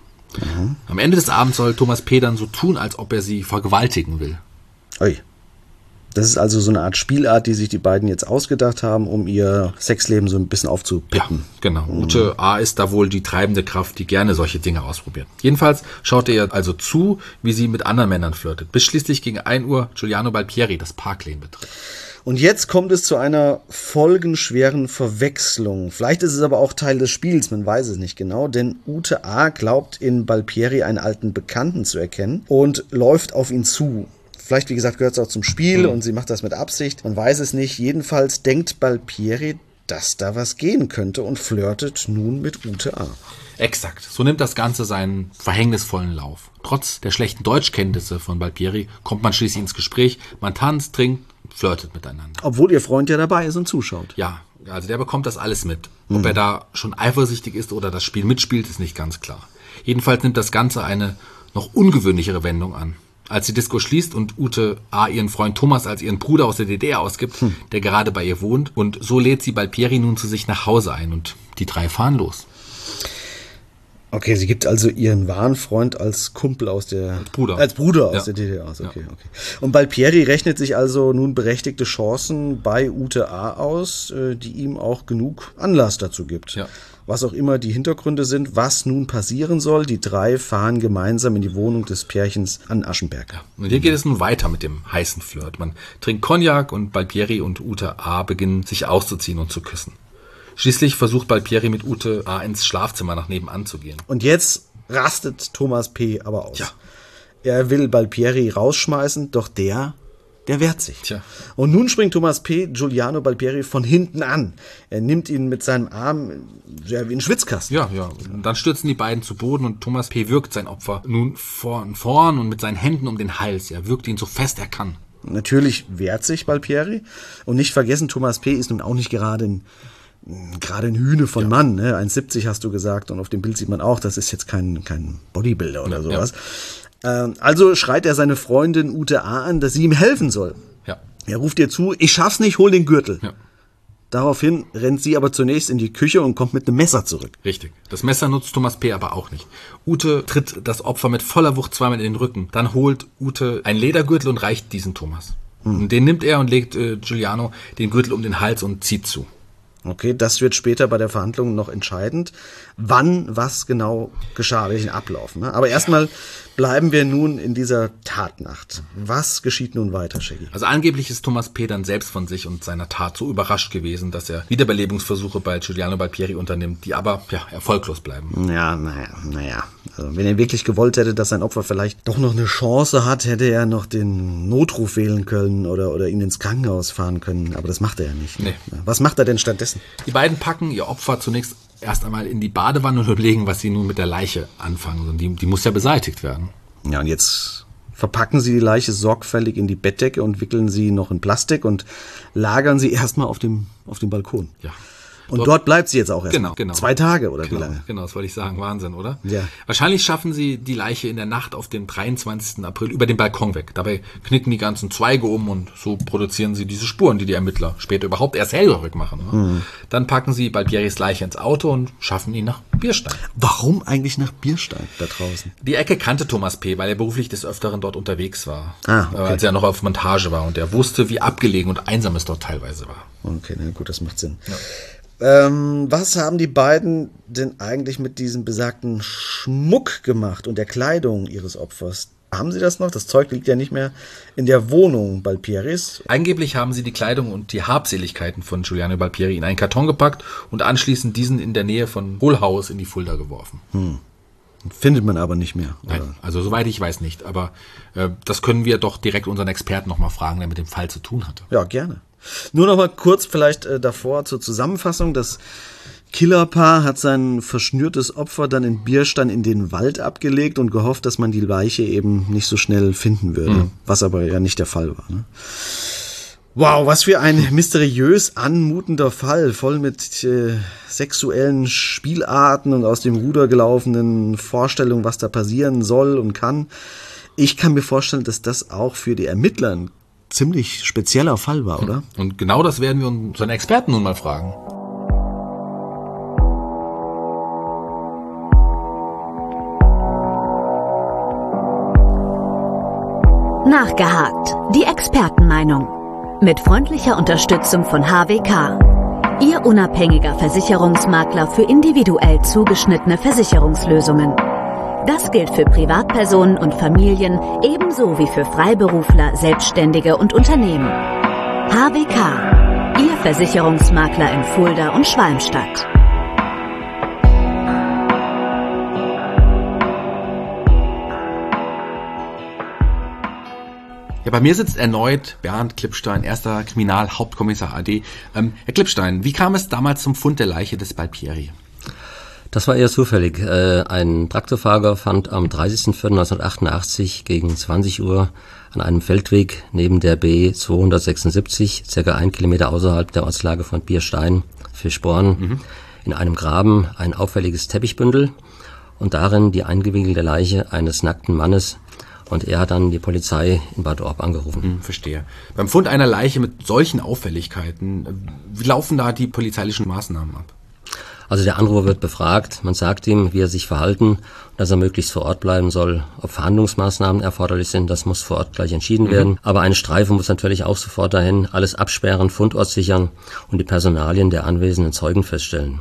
Am Ende des Abends soll Thomas P. dann so tun, als ob er sie vergewaltigen will. Ui. Das ist also so eine Art Spielart, die sich die beiden jetzt ausgedacht haben, um ihr Sexleben so ein bisschen aufzupeppen. Ja, genau. Ute A. ist da wohl die treibende Kraft, die gerne solche Dinge ausprobiert. Jedenfalls schaut er ihr also zu, wie sie mit anderen Männern flirtet, bis schließlich gegen 1 Uhr Giuliano Balpieri das Parklane betritt. Und jetzt kommt es zu einer folgenschweren Verwechslung. Vielleicht ist es aber auch Teil des Spiels, man weiß es nicht genau, denn Ute A. glaubt in Balpieri einen alten Bekannten zu erkennen und läuft auf ihn zu. Vielleicht, wie gesagt, gehört es auch zum Spiel und sie macht das mit Absicht. Man weiß es nicht. Jedenfalls denkt Balpieri, dass da was gehen könnte und flirtet nun mit Ute A. Exakt. So nimmt das Ganze seinen verhängnisvollen Lauf. Trotz der schlechten Deutschkenntnisse von Balpieri kommt man schließlich ins Gespräch. Man tanzt, trinkt, flirtet miteinander. Obwohl ihr Freund ja dabei ist und zuschaut. Ja, also der bekommt das alles mit. Ob er da schon eifersüchtig ist oder das Spiel mitspielt, ist nicht ganz klar. Jedenfalls nimmt das Ganze eine noch ungewöhnlichere Wendung an. Als die Disco schließt und Ute A. ihren Freund Thomas als ihren Bruder aus der DDR ausgibt, der gerade bei ihr wohnt. Und so lädt sie Balpieri nun zu sich nach Hause ein und die 3 fahren los. Okay, sie gibt also ihren wahren Freund als Kumpel aus der... Als Bruder aus der DDR aus, okay. Und Balpieri rechnet sich also nun berechtigte Chancen bei Ute A. aus, die ihm auch genug Anlass dazu gibt. Ja. Was auch immer die Hintergründe sind, was nun passieren soll, die 3 fahren gemeinsam in die Wohnung des Pärchens an Aschenberg. Ja. Und hier geht es nun weiter mit dem heißen Flirt. Man trinkt Cognac und Balpieri und Ute A. beginnen sich auszuziehen und zu küssen. Schließlich versucht Balpieri mit Ute A. ins Schlafzimmer nach nebenan zu gehen. Und jetzt rastet Thomas P. aber aus. Ja. Er will Balpieri rausschmeißen, doch der wehrt sich. Tja. Und nun springt Thomas P. Giuliano Balpieri von hinten an. Er nimmt ihn mit seinem Arm wie einen Schwitzkasten. Ja. Und dann stürzen die beiden zu Boden und Thomas P. wirkt sein Opfer nun vorn und mit seinen Händen um den Hals. Er wirkt ihn so fest er kann. Natürlich wehrt sich Balpieri. Und nicht vergessen, Thomas P. ist nun auch nicht gerade ein Hühne von Mann, ne? 1,70 hast du gesagt, und auf dem Bild sieht man auch, das ist jetzt kein Bodybuilder oder sowas. Ja. Also schreit er seine Freundin Ute A. an, dass sie ihm helfen soll. Ja. Er ruft ihr zu, ich schaff's nicht, hol den Gürtel. Ja. Daraufhin rennt sie aber zunächst in die Küche und kommt mit einem Messer zurück. Richtig. Das Messer nutzt Thomas P. aber auch nicht. Ute tritt das Opfer mit voller Wucht zweimal in den Rücken. Dann holt Ute einen Ledergürtel und reicht diesen Thomas. Und den nimmt er und legt Giuliano den Gürtel um den Hals und zieht zu. Okay, das wird später bei der Verhandlung noch entscheidend, wann was genau geschah, welchen Ablauf. Ne? Aber erstmal bleiben wir nun in dieser Tatnacht. Was geschieht nun weiter, Shaggy? Also angeblich ist Thomas P. dann selbst von sich und seiner Tat so überrascht gewesen, dass er Wiederbelebungsversuche bei Giuliano Balpieri unternimmt, die aber erfolglos bleiben. Ja, naja. Also wenn er wirklich gewollt hätte, dass sein Opfer vielleicht doch noch eine Chance hat, hätte er noch den Notruf wählen können oder ihn ins Krankenhaus fahren können. Aber das macht er ja nicht. Ne? Nee. Was macht er denn stattdessen? Die beiden packen ihr Opfer zunächst erst einmal in die Badewanne und überlegen, was sie nun mit der Leiche anfangen. Und die muss ja beseitigt werden. Ja, und jetzt verpacken sie die Leiche sorgfältig in die Bettdecke und wickeln sie noch in Plastik und lagern sie erstmal auf dem Balkon. Ja. Und dort bleibt sie jetzt auch erstmal. Genau. 2 Tage oder wie lange? Genau, das wollte ich sagen. Wahnsinn, oder? Ja. Wahrscheinlich schaffen sie die Leiche in der Nacht auf den 23. April über den Balkon weg. Dabei knicken die ganzen Zweige um und so produzieren sie diese Spuren, die Ermittler später überhaupt erst hellhörig machen. Ne? Dann packen sie Balpieris Leiche ins Auto und schaffen ihn nach Bierstein. Warum eigentlich nach Bierstein da draußen? Die Ecke kannte Thomas P., weil er beruflich des Öfteren dort unterwegs war. Okay. Als er noch auf Montage war und er wusste, wie abgelegen und einsam es dort teilweise war. Okay, na gut, das macht Sinn. Ja. Was haben die beiden denn eigentlich mit diesem besagten Schmuck gemacht und der Kleidung ihres Opfers? Haben sie das noch? Das Zeug liegt ja nicht mehr in der Wohnung Balpieris. Angeblich haben sie die Kleidung und die Habseligkeiten von Giuliano Balpieri in einen Karton gepackt und anschließend diesen in der Nähe von Hohlhaus in die Fulda geworfen. Findet man aber nicht mehr. Oder? Nein, also soweit ich weiß nicht. Aber das können wir doch direkt unseren Experten nochmal fragen, der mit dem Fall zu tun hatte. Ja, gerne. Nur noch mal kurz vielleicht davor zur Zusammenfassung. Das Killerpaar hat sein verschnürtes Opfer dann in Bierstein in den Wald abgelegt und gehofft, dass man die Leiche eben nicht so schnell finden würde. Was aber ja nicht der Fall war. Ne? Wow, was für ein mysteriös anmutender Fall, voll mit sexuellen Spielarten und aus dem Ruder gelaufenen Vorstellungen, was da passieren soll und kann. Ich kann mir vorstellen, dass das auch für die Ermittler ein ziemlich spezieller Fall war, oder? Und genau das werden wir unseren Experten nun mal fragen. Nachgehakt. Die Expertenmeinung. Mit freundlicher Unterstützung von HWK. Ihr unabhängiger Versicherungsmakler für individuell zugeschnittene Versicherungslösungen. Das gilt für Privatpersonen und Familien ebenso wie für Freiberufler, Selbstständige und Unternehmen. HWK, Ihr Versicherungsmakler in Fulda und Schwalmstadt. Ja, bei mir sitzt erneut Bernd Klippstein, erster Kriminalhauptkommissar AD. Herr Klippstein, wie kam es damals zum Fund der Leiche des Balpieri? Das war eher zufällig. Ein Traktorfahrer fand am 30.04.1988 gegen 20 Uhr an einem Feldweg neben der B 276, circa 1 Kilometer außerhalb der Ortslage von Bierstein, Fischborn, in einem Graben ein auffälliges Teppichbündel und darin die eingewickelte Leiche eines nackten Mannes. Und er hat dann die Polizei in Bad Orb angerufen. Verstehe. Beim Fund einer Leiche mit solchen Auffälligkeiten, wie laufen da die polizeilichen Maßnahmen ab? Also der Anrufer wird befragt, man sagt ihm, wie er sich verhalten, dass er möglichst vor Ort bleiben soll. Ob Verhandlungsmaßnahmen erforderlich sind, das muss vor Ort gleich entschieden werden. Aber eine Streife muss natürlich auch sofort dahin, alles absperren, Fundort sichern und die Personalien der anwesenden Zeugen feststellen.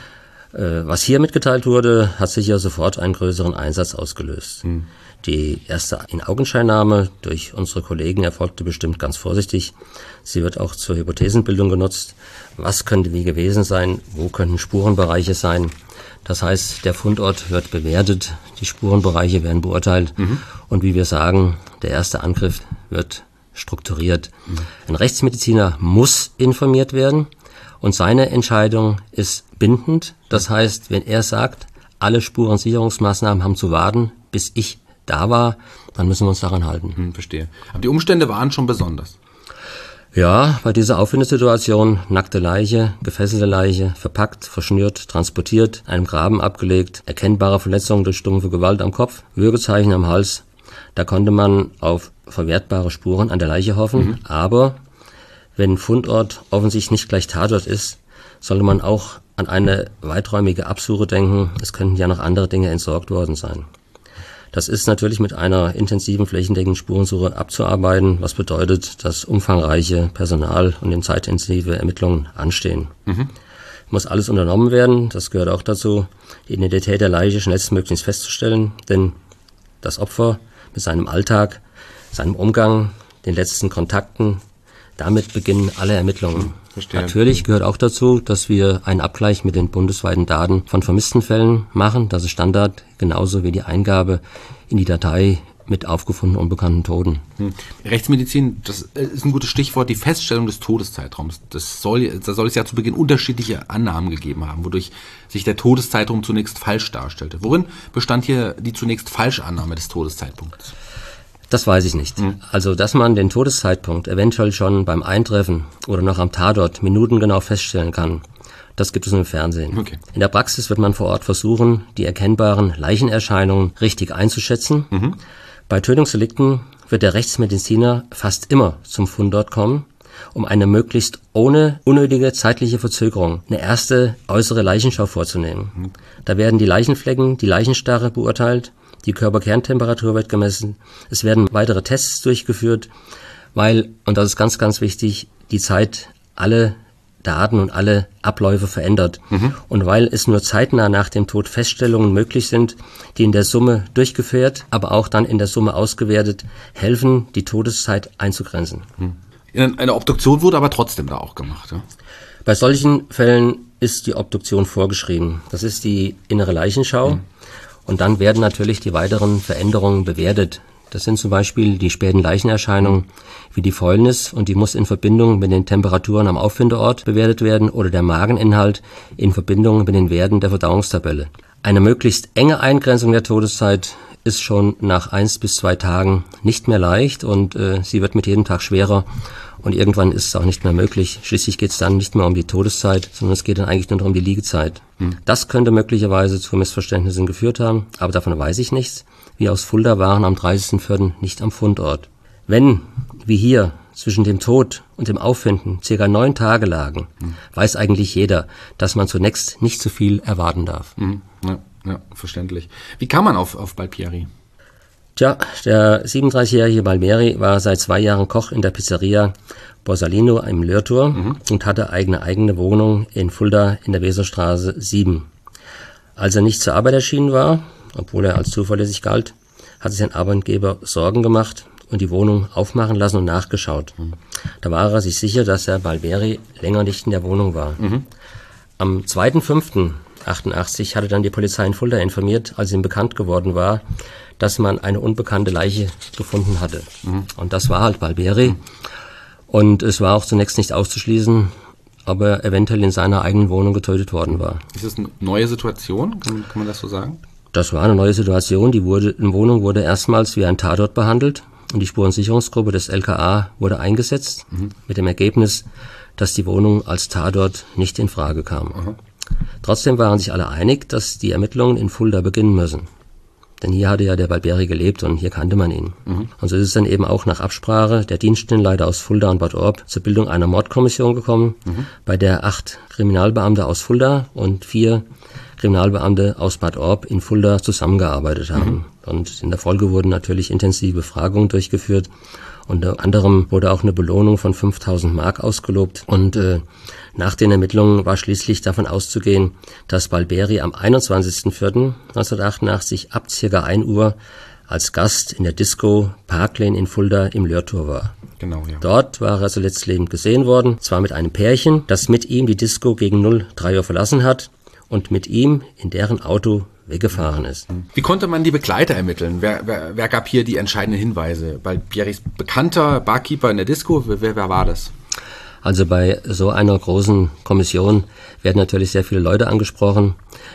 Was hier mitgeteilt wurde, hat sicher sofort einen größeren Einsatz ausgelöst. Die erste In-Augenscheinnahme durch unsere Kollegen erfolgte bestimmt ganz vorsichtig. Sie wird auch zur Hypothesenbildung genutzt. Was könnte wie gewesen sein? Wo könnten Spurenbereiche sein? Das heißt, der Fundort wird bewertet, die Spurenbereiche werden beurteilt und wie wir sagen, der erste Angriff wird strukturiert. Ein Rechtsmediziner muss informiert werden und seine Entscheidung ist bindend. Das heißt, wenn er sagt, alle Spurensicherungsmaßnahmen haben zu warten, bis ich da war, dann müssen wir uns daran halten. Verstehe. Aber die Umstände waren schon besonders. Ja, bei dieser Auffindesituation, nackte Leiche, gefesselte Leiche, verpackt, verschnürt, transportiert, in einem Graben abgelegt, erkennbare Verletzungen durch stumpfe Gewalt am Kopf, Würgezeichen am Hals, da konnte man auf verwertbare Spuren an der Leiche hoffen, aber wenn Fundort offensichtlich nicht gleich Tatort ist, sollte man auch an eine weiträumige Absuche denken, es könnten ja noch andere Dinge entsorgt worden sein. Das ist natürlich mit einer intensiven flächendeckenden Spurensuche abzuarbeiten, was bedeutet, dass umfangreiche Personal- und zeitintensive Ermittlungen anstehen. Muss alles unternommen werden, das gehört auch dazu, die Identität der Leiche schnellstmöglich festzustellen, denn das Opfer mit seinem Alltag, seinem Umgang, den letzten Kontakten, damit beginnen alle Ermittlungen. Verstehe. Natürlich gehört auch dazu, dass wir einen Abgleich mit den bundesweiten Daten von vermissten Fällen machen. Das ist Standard, genauso wie die Eingabe in die Datei mit aufgefundenen unbekannten Toten. Rechtsmedizin, das ist ein gutes Stichwort, die Feststellung des Todeszeitraums. Da soll es ja zu Beginn unterschiedliche Annahmen gegeben haben, wodurch sich der Todeszeitraum zunächst falsch darstellte. Worin bestand hier die zunächst falsche Annahme des Todeszeitpunkts? Das weiß ich nicht. Also, dass man den Todeszeitpunkt eventuell schon beim Eintreffen oder noch am Tatort minutengenau feststellen kann, das gibt es nur im Fernsehen. Okay. In der Praxis wird man vor Ort versuchen, die erkennbaren Leichenerscheinungen richtig einzuschätzen. Bei Tötungsdelikten wird der Rechtsmediziner fast immer zum Fundort kommen, um eine möglichst ohne unnötige zeitliche Verzögerung eine erste äußere Leichenschau vorzunehmen. Da werden die Leichenflecken, die Leichenstarre beurteilt, die Körperkerntemperatur wird gemessen, es werden weitere Tests durchgeführt, weil, und das ist ganz, ganz wichtig, die Zeit alle Daten und alle Abläufe verändert. Und weil es nur zeitnah nach dem Tod Feststellungen möglich sind, die in der Summe durchgeführt, aber auch dann in der Summe ausgewertet, helfen, die Todeszeit einzugrenzen. Eine Obduktion wurde aber trotzdem da auch gemacht, ja? Bei solchen Fällen ist die Obduktion vorgeschrieben. Das ist die innere Leichenschau. Und dann werden natürlich die weiteren Veränderungen bewertet. Das sind zum Beispiel die späten Leichenerscheinungen wie die Fäulnis und die muss in Verbindung mit den Temperaturen am Auffindeort bewertet werden oder der Mageninhalt in Verbindung mit den Werten der Verdauungstabelle. Eine möglichst enge Eingrenzung der Todeszeit ist schon nach 1 bis 2 Tagen nicht mehr leicht und sie wird mit jedem Tag schwerer und irgendwann ist es auch nicht mehr möglich. Schließlich geht es dann nicht mehr um die Todeszeit, sondern es geht dann eigentlich nur noch um die Liegezeit. Das könnte möglicherweise zu Missverständnissen geführt haben, aber davon weiß ich nichts. Wir aus Fulda waren am 30.04. nicht am Fundort. Wenn, wie hier, zwischen dem Tod und dem Auffinden ca. 9 Tage lagen, weiß eigentlich jeder, dass man zunächst nicht zu viel erwarten darf. Ja, verständlich. Wie kam man auf Balpieri? Tja, der 37-jährige Balberi war seit 2 Jahren Koch in der Pizzeria Borsalino im Lörtor und hatte eigene Wohnung in Fulda in der Weserstraße 7. Als er nicht zur Arbeit erschienen war, obwohl er als zuverlässig galt, hat sich sein Arbeitgeber Sorgen gemacht und die Wohnung aufmachen lassen und nachgeschaut. Da war er sich sicher, dass der Balberi länger nicht in der Wohnung war. Am 2.5.88 hatte dann die Polizei in Fulda informiert, als ihm bekannt geworden war, dass man eine unbekannte Leiche gefunden hatte. Und das war halt Balberi. Und es war auch zunächst nicht auszuschließen, ob er eventuell in seiner eigenen Wohnung getötet worden war. Ist das eine neue Situation? Kann man das so sagen? Das war eine neue Situation. Die Wohnung wurde erstmals wie ein Tatort behandelt und die Spurensicherungsgruppe des LKA wurde eingesetzt, mit dem Ergebnis, dass die Wohnung als Tatort nicht in Frage kam. Trotzdem waren sich alle einig, dass die Ermittlungen in Fulda beginnen müssen. Denn hier hatte ja der Balberi gelebt und hier kannte man ihn. Und so ist es dann eben auch nach Absprache der Dienststellenleiter aus Fulda und Bad Orb zur Bildung einer Mordkommission gekommen, bei der 8 Kriminalbeamte aus Fulda und 4 Kriminalbeamte aus Bad Orb in Fulda zusammengearbeitet haben. Und in der Folge wurden natürlich intensive Befragungen durchgeführt. Unter anderem wurde auch eine Belohnung von 5.000 Mark ausgelobt. Und nach den Ermittlungen war schließlich davon auszugehen, dass Balberi am 21.04.1988 ab ca. 1 Uhr als Gast in der Disco Park Lane in Fulda im Lörtor war. Genau, ja. Dort war er zuletzt lebend gesehen worden, zwar mit einem Pärchen, das mit ihm die Disco gegen 03 Uhr verlassen hat und mit ihm in deren Auto weggefahren ist. Wie konnte man die Begleiter ermitteln? Wer gab hier die entscheidenden Hinweise? Balberis bekannter Barkeeper in der Disco, wer war das? Also bei so einer großen Kommission werden natürlich sehr viele Leute angesprochen,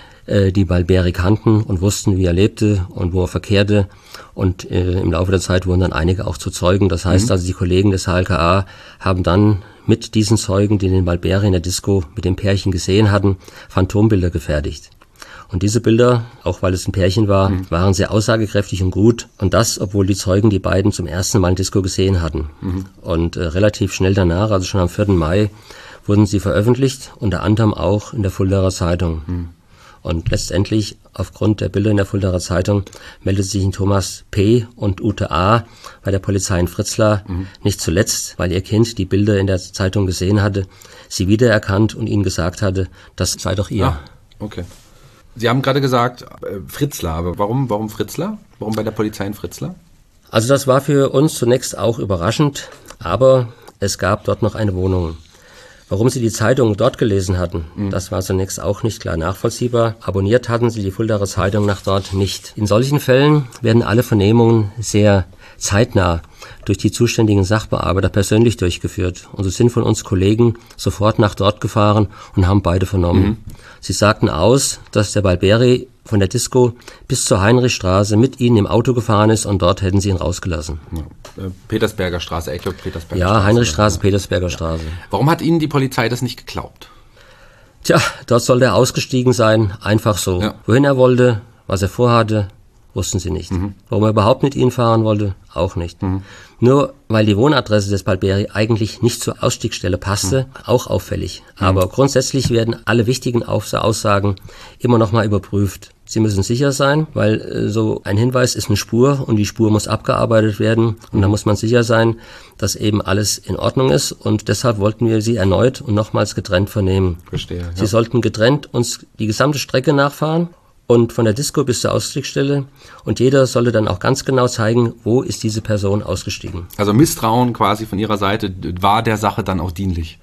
die Balberi kannten und wussten, wie er lebte und wo er verkehrte. Und im Laufe der Zeit wurden dann einige auch zu Zeugen. Das heißt also, die Kollegen des HLKA haben dann mit diesen Zeugen, die den Balberi in der Disco mit dem Pärchen gesehen hatten, Phantombilder gefertigt. Und diese Bilder, auch weil es ein Pärchen war, waren sehr aussagekräftig und gut. Und das, obwohl die Zeugen die beiden zum ersten Mal in Disco gesehen hatten. Und relativ schnell danach, also schon am 4. Mai, wurden sie veröffentlicht, unter anderem auch in der Fuldaer Zeitung. Und letztendlich, aufgrund der Bilder in der Fuldaer Zeitung, meldet sich Thomas P. und Ute A. bei der Polizei in Fritzlar, nicht zuletzt, weil ihr Kind die Bilder in der Zeitung gesehen hatte, sie wiedererkannt und ihnen gesagt hatte, das sei doch ihr. Ah, okay. Sie haben gerade gesagt, Fritzlar, aber warum Fritzlar? Warum bei der Polizei in Fritzlar? Also das war für uns zunächst auch überraschend, aber es gab dort noch eine Wohnung. Warum sie die Zeitung dort gelesen hatten, das war zunächst auch nicht klar nachvollziehbar. Abonniert hatten sie die Fuldaer Zeitung nach dort nicht. In solchen Fällen werden alle Vernehmungen sehr zeitnah durch die zuständigen Sachbearbeiter persönlich durchgeführt. Und so sind von uns Kollegen sofort nach dort gefahren und haben beide vernommen. Sie sagten aus, dass der Balberi von der Disco bis zur Heinrichstraße mit ihnen im Auto gefahren ist und dort hätten sie ihn rausgelassen. Ja. Petersberger Straße, Ecke Petersberger ja, Straße. Heinrichstraße, Petersberger Straße. Warum hat Ihnen die Polizei das nicht geglaubt? Tja, dort sollte er ausgestiegen sein, einfach so. Ja. Wohin er wollte, was er vorhatte, wussten sie nicht. Warum er überhaupt mit ihnen fahren wollte, auch nicht. Nur weil die Wohnadresse des Balberi eigentlich nicht zur Ausstiegsstelle passte, auch auffällig. Aber grundsätzlich werden alle wichtigen Aussagen immer noch mal überprüft. Sie müssen sicher sein, weil so ein Hinweis ist eine Spur und die Spur muss abgearbeitet werden. Und da muss man sicher sein, dass eben alles in Ordnung ist. Und deshalb wollten wir sie erneut und nochmals getrennt vernehmen. Verstehe. Ja. Sie sollten getrennt uns die gesamte Strecke nachfahren. Und von der Disco bis zur Ausstiegsstelle. Und jeder sollte dann auch ganz genau zeigen, wo ist diese Person ausgestiegen. Also Misstrauen quasi von Ihrer Seite war der Sache dann auch dienlich?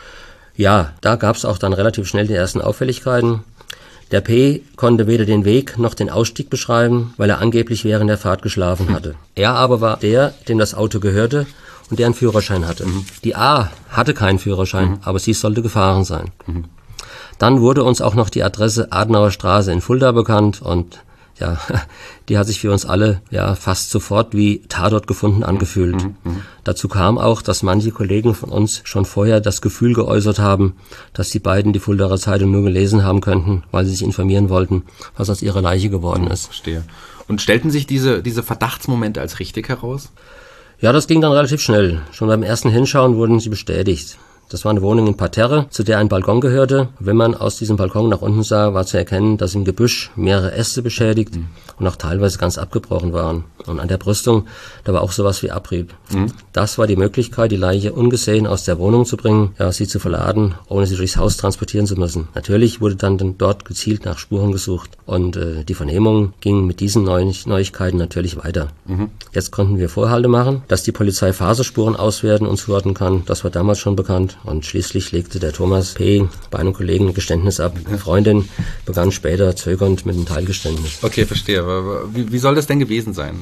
Ja, da gab es auch dann relativ schnell die ersten Auffälligkeiten. Der P. konnte weder den Weg noch den Ausstieg beschreiben, weil er angeblich während der Fahrt geschlafen hatte. Er aber war der, dem das Auto gehörte und der einen Führerschein hatte. Die A. hatte keinen Führerschein, aber sie sollte gefahren sein. Dann wurde uns auch noch die Adresse Adenauer Straße in Fulda bekannt und ja, die hat sich für uns alle ja fast sofort wie Tatort gefunden angefühlt. Dazu kam auch, dass manche Kollegen von uns schon vorher das Gefühl geäußert haben, dass die beiden die Fuldaer Zeitung nur gelesen haben könnten, weil sie sich informieren wollten, was aus ihrer Leiche geworden ist. Verstehe. Und stellten sich diese Verdachtsmomente als richtig heraus? Ja, das ging dann relativ schnell. Schon beim ersten Hinschauen wurden sie bestätigt. Das war eine Wohnung in Parterre, zu der ein Balkon gehörte. Wenn man aus diesem Balkon nach unten sah, war zu erkennen, dass im Gebüsch mehrere Äste beschädigt und auch teilweise ganz abgebrochen waren. Und an der Brüstung, da war auch sowas wie Abrieb. Das war die Möglichkeit, die Leiche ungesehen aus der Wohnung zu bringen, ja, sie zu verladen, ohne sie durchs Haus transportieren zu müssen. Natürlich wurde dann dort gezielt nach Spuren gesucht. Und die Vernehmung ging mit diesen Neuigkeiten natürlich weiter. Jetzt konnten wir Vorhalte machen, dass die Polizei Faserspuren auswerten und zuordnen kann. Das war damals schon bekannt. Und schließlich legte der Thomas P. bei einem Kollegen ein Geständnis ab. Die Freundin begann später zögernd mit einem Teilgeständnis. Okay, verstehe. Aber wie soll das denn gewesen sein?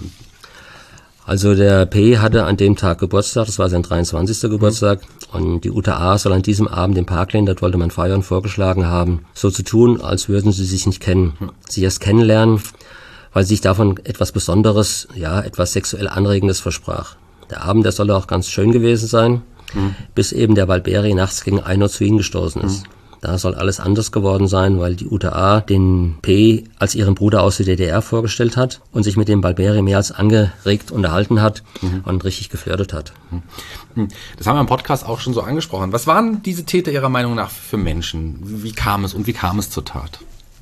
Also der P. hatte an dem Tag Geburtstag, das war sein 23. Geburtstag, und die Uta A. soll an diesem Abend im Parkland, dort wollte man feiern, vorgeschlagen haben, so zu tun, als würden sie sich nicht kennen. Sie erst kennenlernen, weil sie sich davon etwas Besonderes, ja, etwas sexuell Anregendes versprach. Der Abend, der soll auch ganz schön gewesen sein, bis eben der Balberi nachts gegen 1 Uhr zu ihnen gestoßen ist. Da soll alles anders geworden sein, weil die Uta A. den P. als ihren Bruder aus der DDR vorgestellt hat und sich mit dem Balberi mehr als angeregt unterhalten hat und richtig geflirtet hat. Das haben wir im Podcast auch schon so angesprochen. Was waren diese Täter Ihrer Meinung nach für Menschen? Wie kam es zur Tat?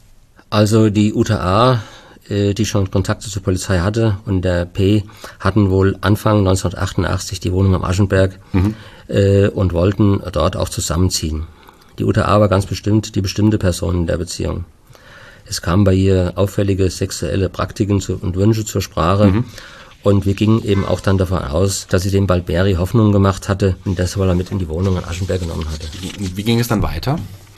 Also die Uta A., die schon Kontakte zur Polizei hatte, und der P. hatten wohl Anfang 1988 die Wohnung am Aschenberg und wollten dort auch zusammenziehen. Die Uta A. war ganz bestimmt die bestimmte Person in der Beziehung. Es kamen bei ihr auffällige sexuelle Praktiken und Wünsche zur Sprache. Und wir gingen eben auch dann davon aus, dass sie dem Balberi Hoffnung gemacht hatte und das wohl mit in die Wohnung an Aschenberg genommen hatte. Wie ging es dann weiter?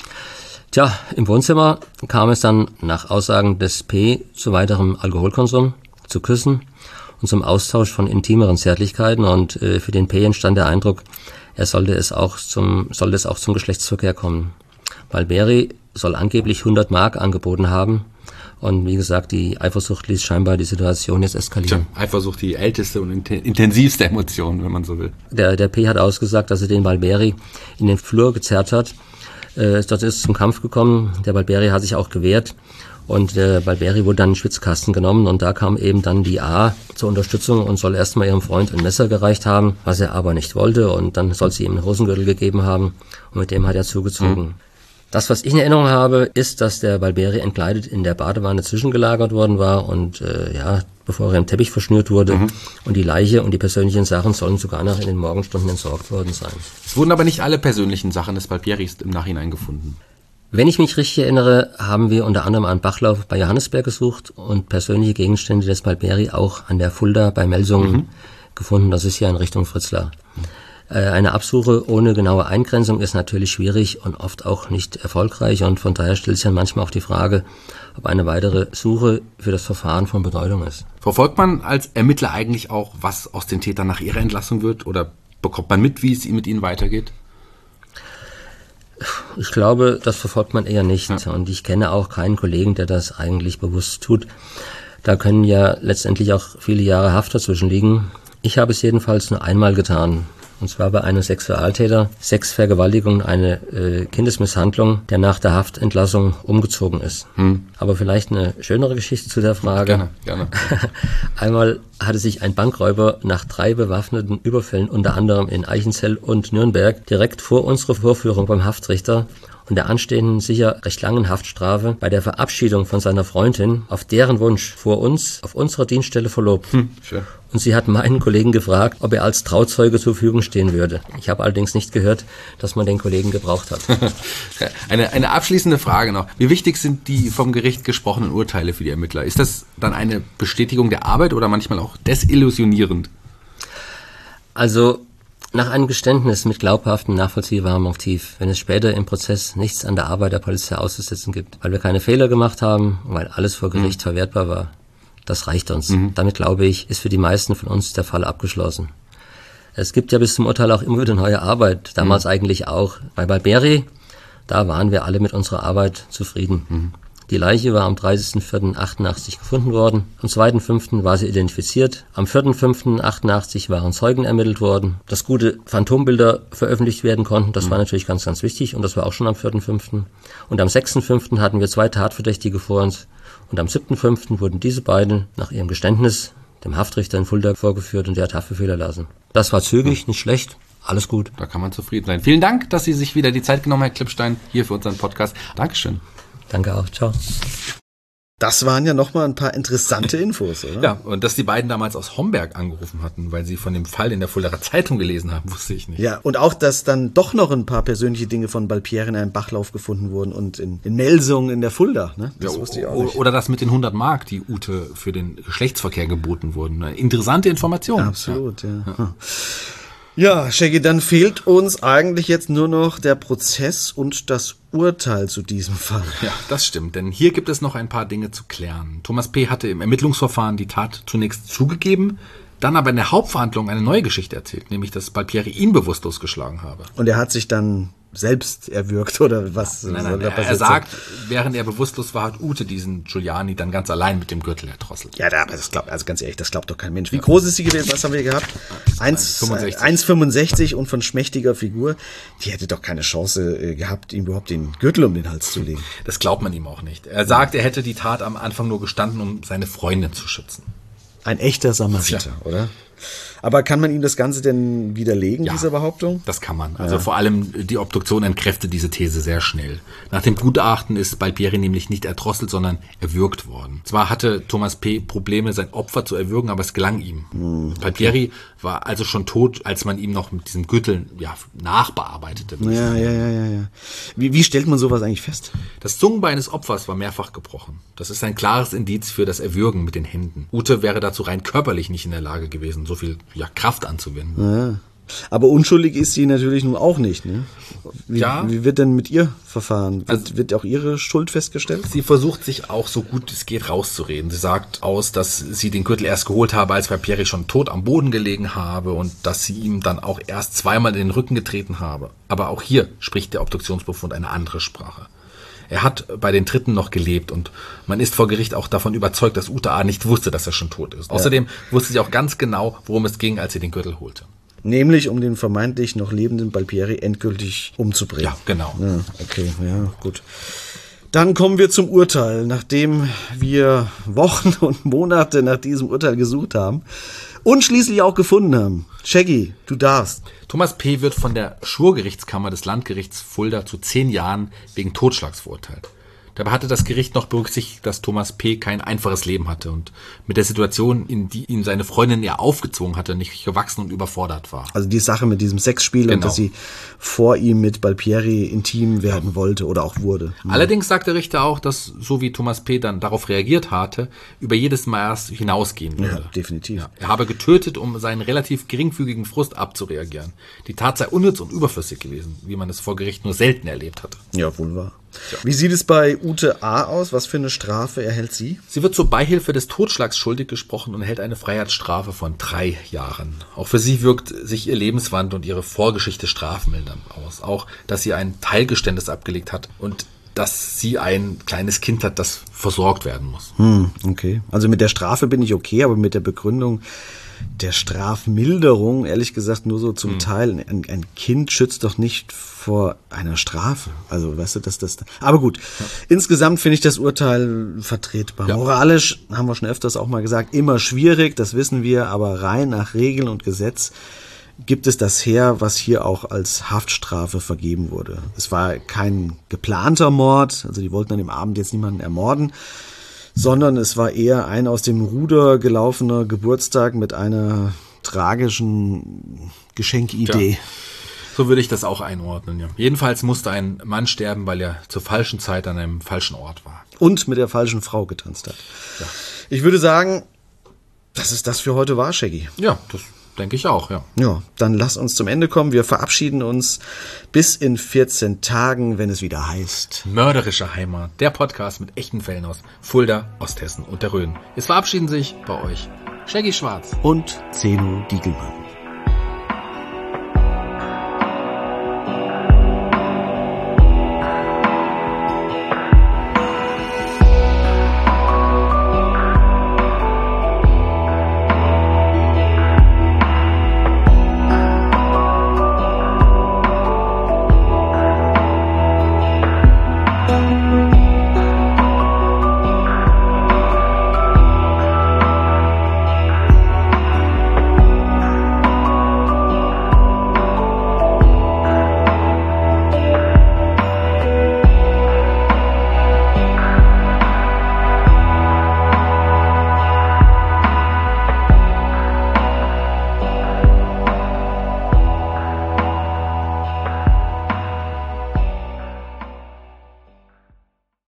Tja, im Wohnzimmer kam es dann nach Aussagen des P. zu weiterem Alkoholkonsum, zu Küssen und zum Austausch von intimeren Zärtlichkeiten. Und für den P. entstand der Eindruck, sollte es auch zum Geschlechtsverkehr kommen. Balberi soll angeblich 100 Mark angeboten haben. Und wie gesagt, die Eifersucht ließ scheinbar die Situation jetzt eskalieren. Tja, Eifersucht, die älteste und intensivste Emotion, wenn man so will. Der P. hat ausgesagt, dass er den Balberi in den Flur gezerrt hat. Dort ist es zum Kampf gekommen. Der Balberi hat sich auch gewehrt. Und der Balberi wurde dann in den Schwitzkasten genommen und da kam eben dann die A. zur Unterstützung und soll erstmal ihrem Freund ein Messer gereicht haben, was er aber nicht wollte, und dann soll sie ihm einen Hosengürtel gegeben haben und mit dem hat er zugezogen. Das, was ich in Erinnerung habe, ist, dass der Balberi entkleidet in der Badewanne zwischengelagert worden war und bevor er im Teppich verschnürt wurde, und die Leiche und die persönlichen Sachen sollen sogar noch in den Morgenstunden entsorgt worden sein. Es wurden aber nicht alle persönlichen Sachen des Balberis im Nachhinein gefunden. Wenn ich mich richtig erinnere, haben wir unter anderem einen Bachlauf bei Johannesberg gesucht und persönliche Gegenstände des Balberi auch an der Fulda bei Melsungen gefunden. Das ist ja in Richtung Fritzlar. Eine Absuche ohne genaue Eingrenzung ist natürlich schwierig und oft auch nicht erfolgreich, und von daher stellt sich dann manchmal auch die Frage, ob eine weitere Suche für das Verfahren von Bedeutung ist. Verfolgt man als Ermittler eigentlich auch, was aus den Tätern nach ihrer Entlassung wird, oder bekommt man mit, wie es mit ihnen weitergeht? Ich glaube, das verfolgt man eher nicht, und ich kenne auch keinen Kollegen, der das eigentlich bewusst tut. Da können ja letztendlich auch viele Jahre Haft dazwischen liegen. Ich habe es jedenfalls nur einmal getan. Und zwar bei einem Sexualtäter, Sexvergewaltigung, eine Kindesmisshandlung, der nach der Haftentlassung umgezogen ist. Aber vielleicht eine schönere Geschichte zu der Frage. Gerne. Einmal hatte sich ein Bankräuber nach 3 bewaffneten Überfällen, unter anderem in Eichenzell und Nürnberg, direkt vor unserer Vorführung beim Haftrichter und der anstehenden sicher recht langen Haftstrafe bei der Verabschiedung von seiner Freundin auf deren Wunsch vor uns auf unserer Dienststelle verlobt. Schön. Und sie hat meinen Kollegen gefragt, ob er als Trauzeuge zur Verfügung stehen würde. Ich habe allerdings nicht gehört, dass man den Kollegen gebraucht hat. Eine abschließende Frage noch. Wie wichtig sind die vom Gericht gesprochenen Urteile für die Ermittler? Ist das dann eine Bestätigung der Arbeit oder manchmal auch desillusionierend? Also nach einem Geständnis mit glaubhaftem, nachvollziehbarem Motiv, wenn es später im Prozess nichts an der Arbeit der Polizei auszusetzen gibt, weil wir keine Fehler gemacht haben, weil alles vor Gericht verwertbar war, das reicht uns. Damit, glaube ich, ist für die meisten von uns der Fall abgeschlossen. Es gibt ja bis zum Urteil auch immer wieder neue Arbeit, damals eigentlich auch. Bei Balberi, da waren wir alle mit unserer Arbeit zufrieden. Die Leiche war am 30.04.88 gefunden worden. Am 2.05. war sie identifiziert. Am 4.05.88 waren Zeugen ermittelt worden. Dass gute Phantombilder veröffentlicht werden konnten, das war natürlich ganz, ganz wichtig. Und das war auch schon am 4.05. Und am 6.05. hatten wir 2 Tatverdächtige vor uns. Und am 7.05. wurden diese beiden nach ihrem Geständnis dem Haftrichter in Fulda vorgeführt und der hat Haftbefehl erlassen. Das war zügig, nicht schlecht. Alles gut. Da kann man zufrieden sein. Vielen Dank, dass Sie sich wieder die Zeit genommen haben, Herr Klippstein, hier für unseren Podcast. Dankeschön. Danke auch. Ciao. Das waren ja nochmal ein paar interessante Infos, oder? Ja, und dass die beiden damals aus Homberg angerufen hatten, weil sie von dem Fall in der Fuldaer Zeitung gelesen haben, wusste ich nicht. Ja, und auch, dass dann doch noch ein paar persönliche Dinge von Balpieri in einem Bachlauf gefunden wurden und in Melsungen in der Fulda. Ne? Das wusste ich auch nicht. Oder das mit den 100 Mark, die Ute für den Geschlechtsverkehr geboten wurden. Eine interessante Information. Absolut, ja. Ja, Shaggy, dann fehlt uns eigentlich jetzt nur noch der Prozess und das Urteil zu diesem Fall. Ja, das stimmt, denn hier gibt es noch ein paar Dinge zu klären. Thomas P. hatte im Ermittlungsverfahren die Tat zunächst zugegeben, dann aber in der Hauptverhandlung eine neue Geschichte erzählt, nämlich dass Balpieri ihn bewusstlos geschlagen habe. Und er hat sich dann selbst erwürgt, oder was? Nein, er sagt, während er bewusstlos war, hat Ute diesen Giuliani dann ganz allein mit dem Gürtel erdrosselt. Ja, aber das glaubt, also ganz ehrlich, das glaubt doch kein Mensch. Wie groß ist sie gewesen? Was haben wir gehabt? 1,65 und von schmächtiger Figur. Die hätte doch keine Chance gehabt, ihm überhaupt den Gürtel um den Hals zu legen. Das glaubt man ihm auch nicht. Er sagt, er hätte die Tat am Anfang nur gestanden, um seine Freundin zu schützen. Ein echter Samariter, oder? Aber kann man ihm das Ganze denn widerlegen, diese Behauptung? Das kann man. Also vor allem die Obduktion entkräftet diese These sehr schnell. Nach dem Gutachten ist Balpieri nämlich nicht erdrosselt, sondern erwürgt worden. Zwar hatte Thomas P. Probleme, sein Opfer zu erwürgen, aber es gelang ihm. Balpieri war also schon tot, als man ihm noch mit diesem Gürtel nachbearbeitete. Ja. Wie stellt man sowas eigentlich fest? Das Zungenbein des Opfers war mehrfach gebrochen. Das ist ein klares Indiz für das Erwürgen mit den Händen. Ute wäre dazu rein körperlich nicht in der Lage gewesen, so viel Kraft anzuwenden. Ja. Aber unschuldig ist sie natürlich nun auch nicht. Ne? Wie wird denn mit ihr verfahren? Wird auch ihre Schuld festgestellt? Sie versucht sich auch so gut es geht rauszureden. Sie sagt aus, dass sie den Gürtel erst geholt habe, als Balpieri schon tot am Boden gelegen habe und dass sie ihm dann auch erst zweimal in den Rücken getreten habe. Aber auch hier spricht der Obduktionsbefund eine andere Sprache. Er hat bei den Dritten noch gelebt und man ist vor Gericht auch davon überzeugt, dass Ute A. nicht wusste, dass er schon tot ist. Außerdem wusste sie auch ganz genau, worum es ging, als sie den Gürtel holte. Nämlich um den vermeintlich noch lebenden Balpieri endgültig umzubringen. Ja, genau. Ja, okay, ja, gut. Dann kommen wir zum Urteil. Nachdem wir Wochen und Monate nach diesem Urteil gesucht haben und schließlich auch gefunden haben. Shaggy, du darfst. Thomas P. wird von der Schwurgerichtskammer des Landgerichts Fulda zu 10 Jahren wegen Totschlags verurteilt. Dabei hatte das Gericht noch berücksichtigt, dass Thomas P. kein einfaches Leben hatte und mit der Situation, in die ihm seine Freundin ja aufgezwungen hatte, nicht gewachsen und überfordert war. Also die Sache mit diesem Sexspiel und dass sie vor ihm mit Balpieri intim werden wollte oder auch wurde. Allerdings sagt der Richter auch, dass, so wie Thomas P. dann darauf reagiert hatte, über jedes Maß hinausgehen würde. Ja, definitiv. Ja, er habe getötet, um seinen relativ geringfügigen Frust abzureagieren. Die Tat sei unnütz und überflüssig gewesen, wie man es vor Gericht nur selten erlebt hatte. Ja, wohl wahr. Ja. Wie sieht es bei Ute A. aus? Was für eine Strafe erhält sie? Sie wird zur Beihilfe des Totschlags schuldig gesprochen und erhält eine Freiheitsstrafe von 3 Jahren. Auch für sie wirkt sich ihr Lebenswandel und ihre Vorgeschichte strafmildernd aus. Auch, dass sie ein Teilgeständnis abgelegt hat und dass sie ein kleines Kind hat, das versorgt werden muss. Okay. Also mit der Strafe bin ich okay, aber mit der Begründung der Strafmilderung, ehrlich gesagt, nur so zum Teil. Ein Kind schützt doch nicht vor einer Strafe. Also, weißt du, dass das... Aber gut, insgesamt finde ich das Urteil vertretbar. Ja. Moralisch, haben wir schon öfters auch mal gesagt, immer schwierig, das wissen wir, aber rein nach Regeln und Gesetz gibt es das her, was hier auch als Haftstrafe vergeben wurde. Es war kein geplanter Mord, also die wollten an dem Abend jetzt niemanden ermorden, sondern es war eher ein aus dem Ruder gelaufener Geburtstag mit einer tragischen Geschenkidee. Ja, so würde ich das auch einordnen, ja. Jedenfalls musste ein Mann sterben, weil er zur falschen Zeit an einem falschen Ort war. Und mit der falschen Frau getanzt hat. Ja. Ich würde sagen, dass es das für heute war, Shaggy. Ja, das denke ich auch, ja. Ja, dann lass uns zum Ende kommen. Wir verabschieden uns bis in 14 Tagen, wenn es wieder heißt Mörderische Heimat, der Podcast mit echten Fällen aus Fulda, Osthessen und der Rhön. Es verabschieden sich bei euch Shaggy Schwarz und Zeno Diegelmann.